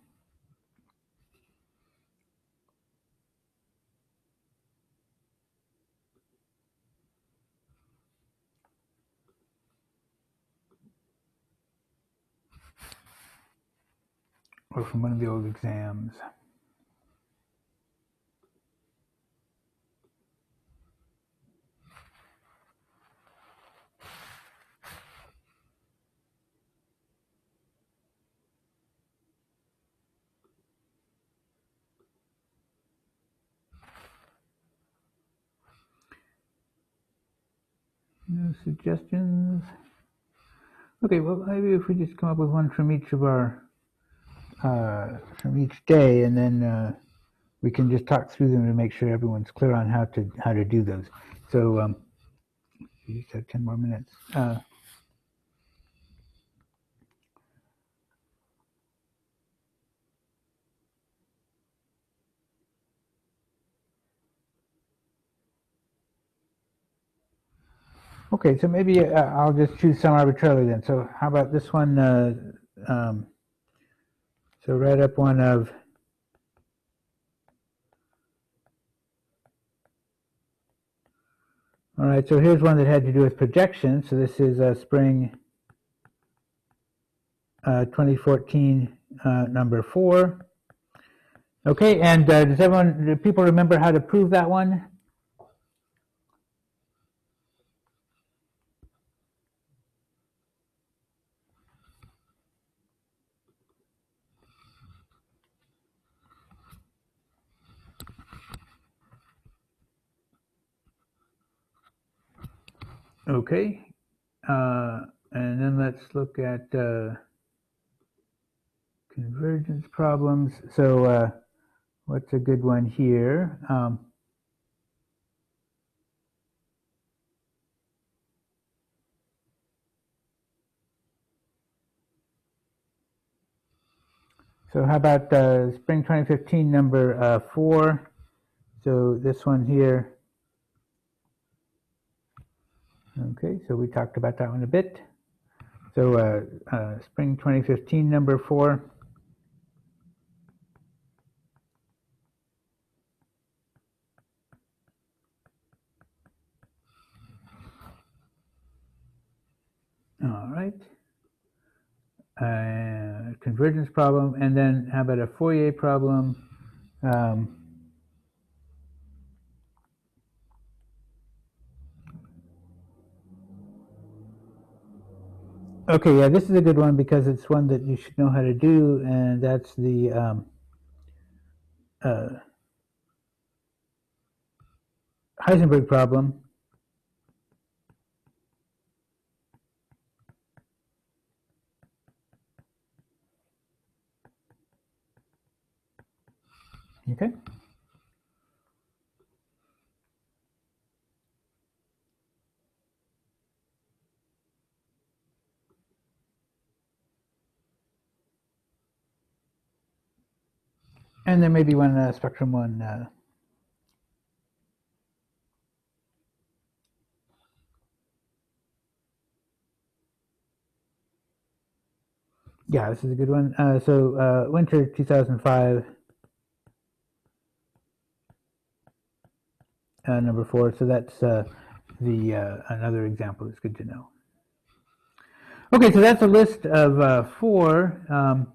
Or from one of the old exams. No suggestions? Okay, well, maybe if we just come up with one from each of our, uh, from each day, and then uh, we can just talk through them to make sure everyone's clear on how to how to do those. So um, we just have ten more minutes. Uh, okay, so maybe uh, I'll just choose some arbitrarily then. So how about this one? Uh, um, so write up one of all right, so here's one that had to do with projection. So this is uh, spring uh, twenty fourteen, uh, number four. Okay, and uh, does everyone, do people remember how to prove that one? Okay, uh, and then let's look at uh, convergence problems. So uh, what's a good one here? Um, so how about uh, spring twenty fifteen number uh, four? So this one here. Okay, so we talked about that one a bit. So uh, uh, spring twenty fifteen number four. All right. Uh, convergence problem, and then how about a Fourier problem? Um, okay, yeah, this is a good one because it's one that you should know how to do, and that's the um, uh, Heisenberg problem. Okay. And then maybe one uh, spectrum one. Uh, yeah, this is a good one. Uh, so uh, winter two thousand five, uh, number four. So that's uh, the uh, another example. It's good to know. Okay, so that's a list of uh, four. Um,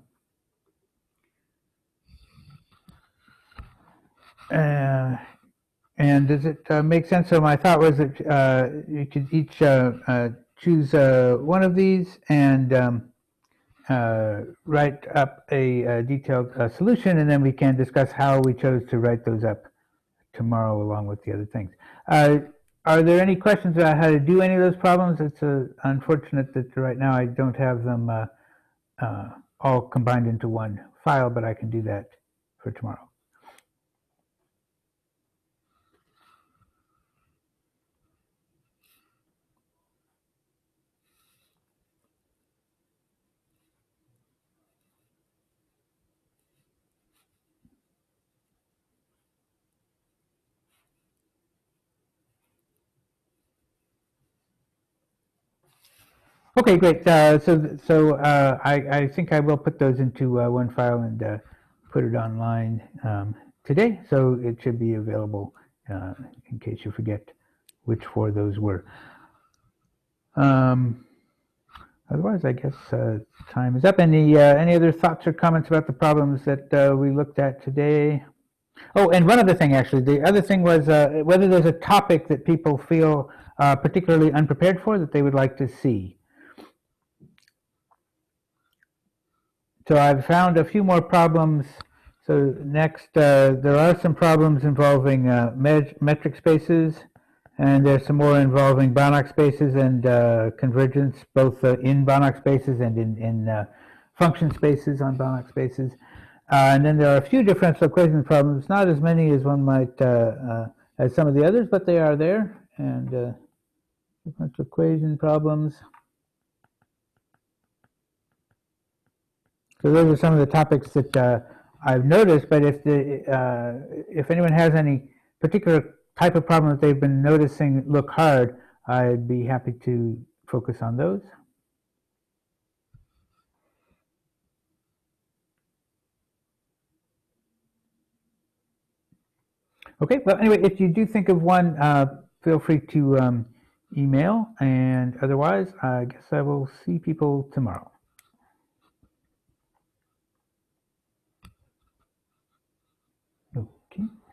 uh, and does it uh, make sense? So my thought was that uh, you could each uh, uh, choose uh, one of these and um, uh, write up a, a detailed uh, solution, and then we can discuss how we chose to write those up tomorrow along with the other things. Uh, are there any questions about how to do any of those problems? It's uh, unfortunate that right now I don't have them uh, uh, all combined into one file, but I can do that for tomorrow. Okay, great. Uh, so so uh, I, I think I will put those into uh, one file and uh, put it online um, today, so it should be available uh, in case you forget which four those were. Um, otherwise, I guess uh, time is up. Any uh, any other thoughts or comments about the problems that uh, we looked at today? Oh, and one other thing, actually. The other thing was uh, whether there's a topic that people feel uh, particularly unprepared for that they would like to see. So I've found a few more problems. So next, uh, there are some problems involving uh, met metric spaces, and there's some more involving Banach spaces and uh, convergence, both uh, in Banach spaces and in, in uh, function spaces on Banach spaces. Uh, and then there are a few differential equation problems, not as many as one might, uh, uh, as some of the others, but they are there. And uh, differential equation problems. So those are some of the topics that uh, I've noticed, but if the uh, if anyone has any particular type of problem that they've been noticing look hard, I'd be happy to focus on those. Okay, well, anyway, if you do think of one, uh, feel free to um, email, and otherwise, I guess I will see people tomorrow. Okay.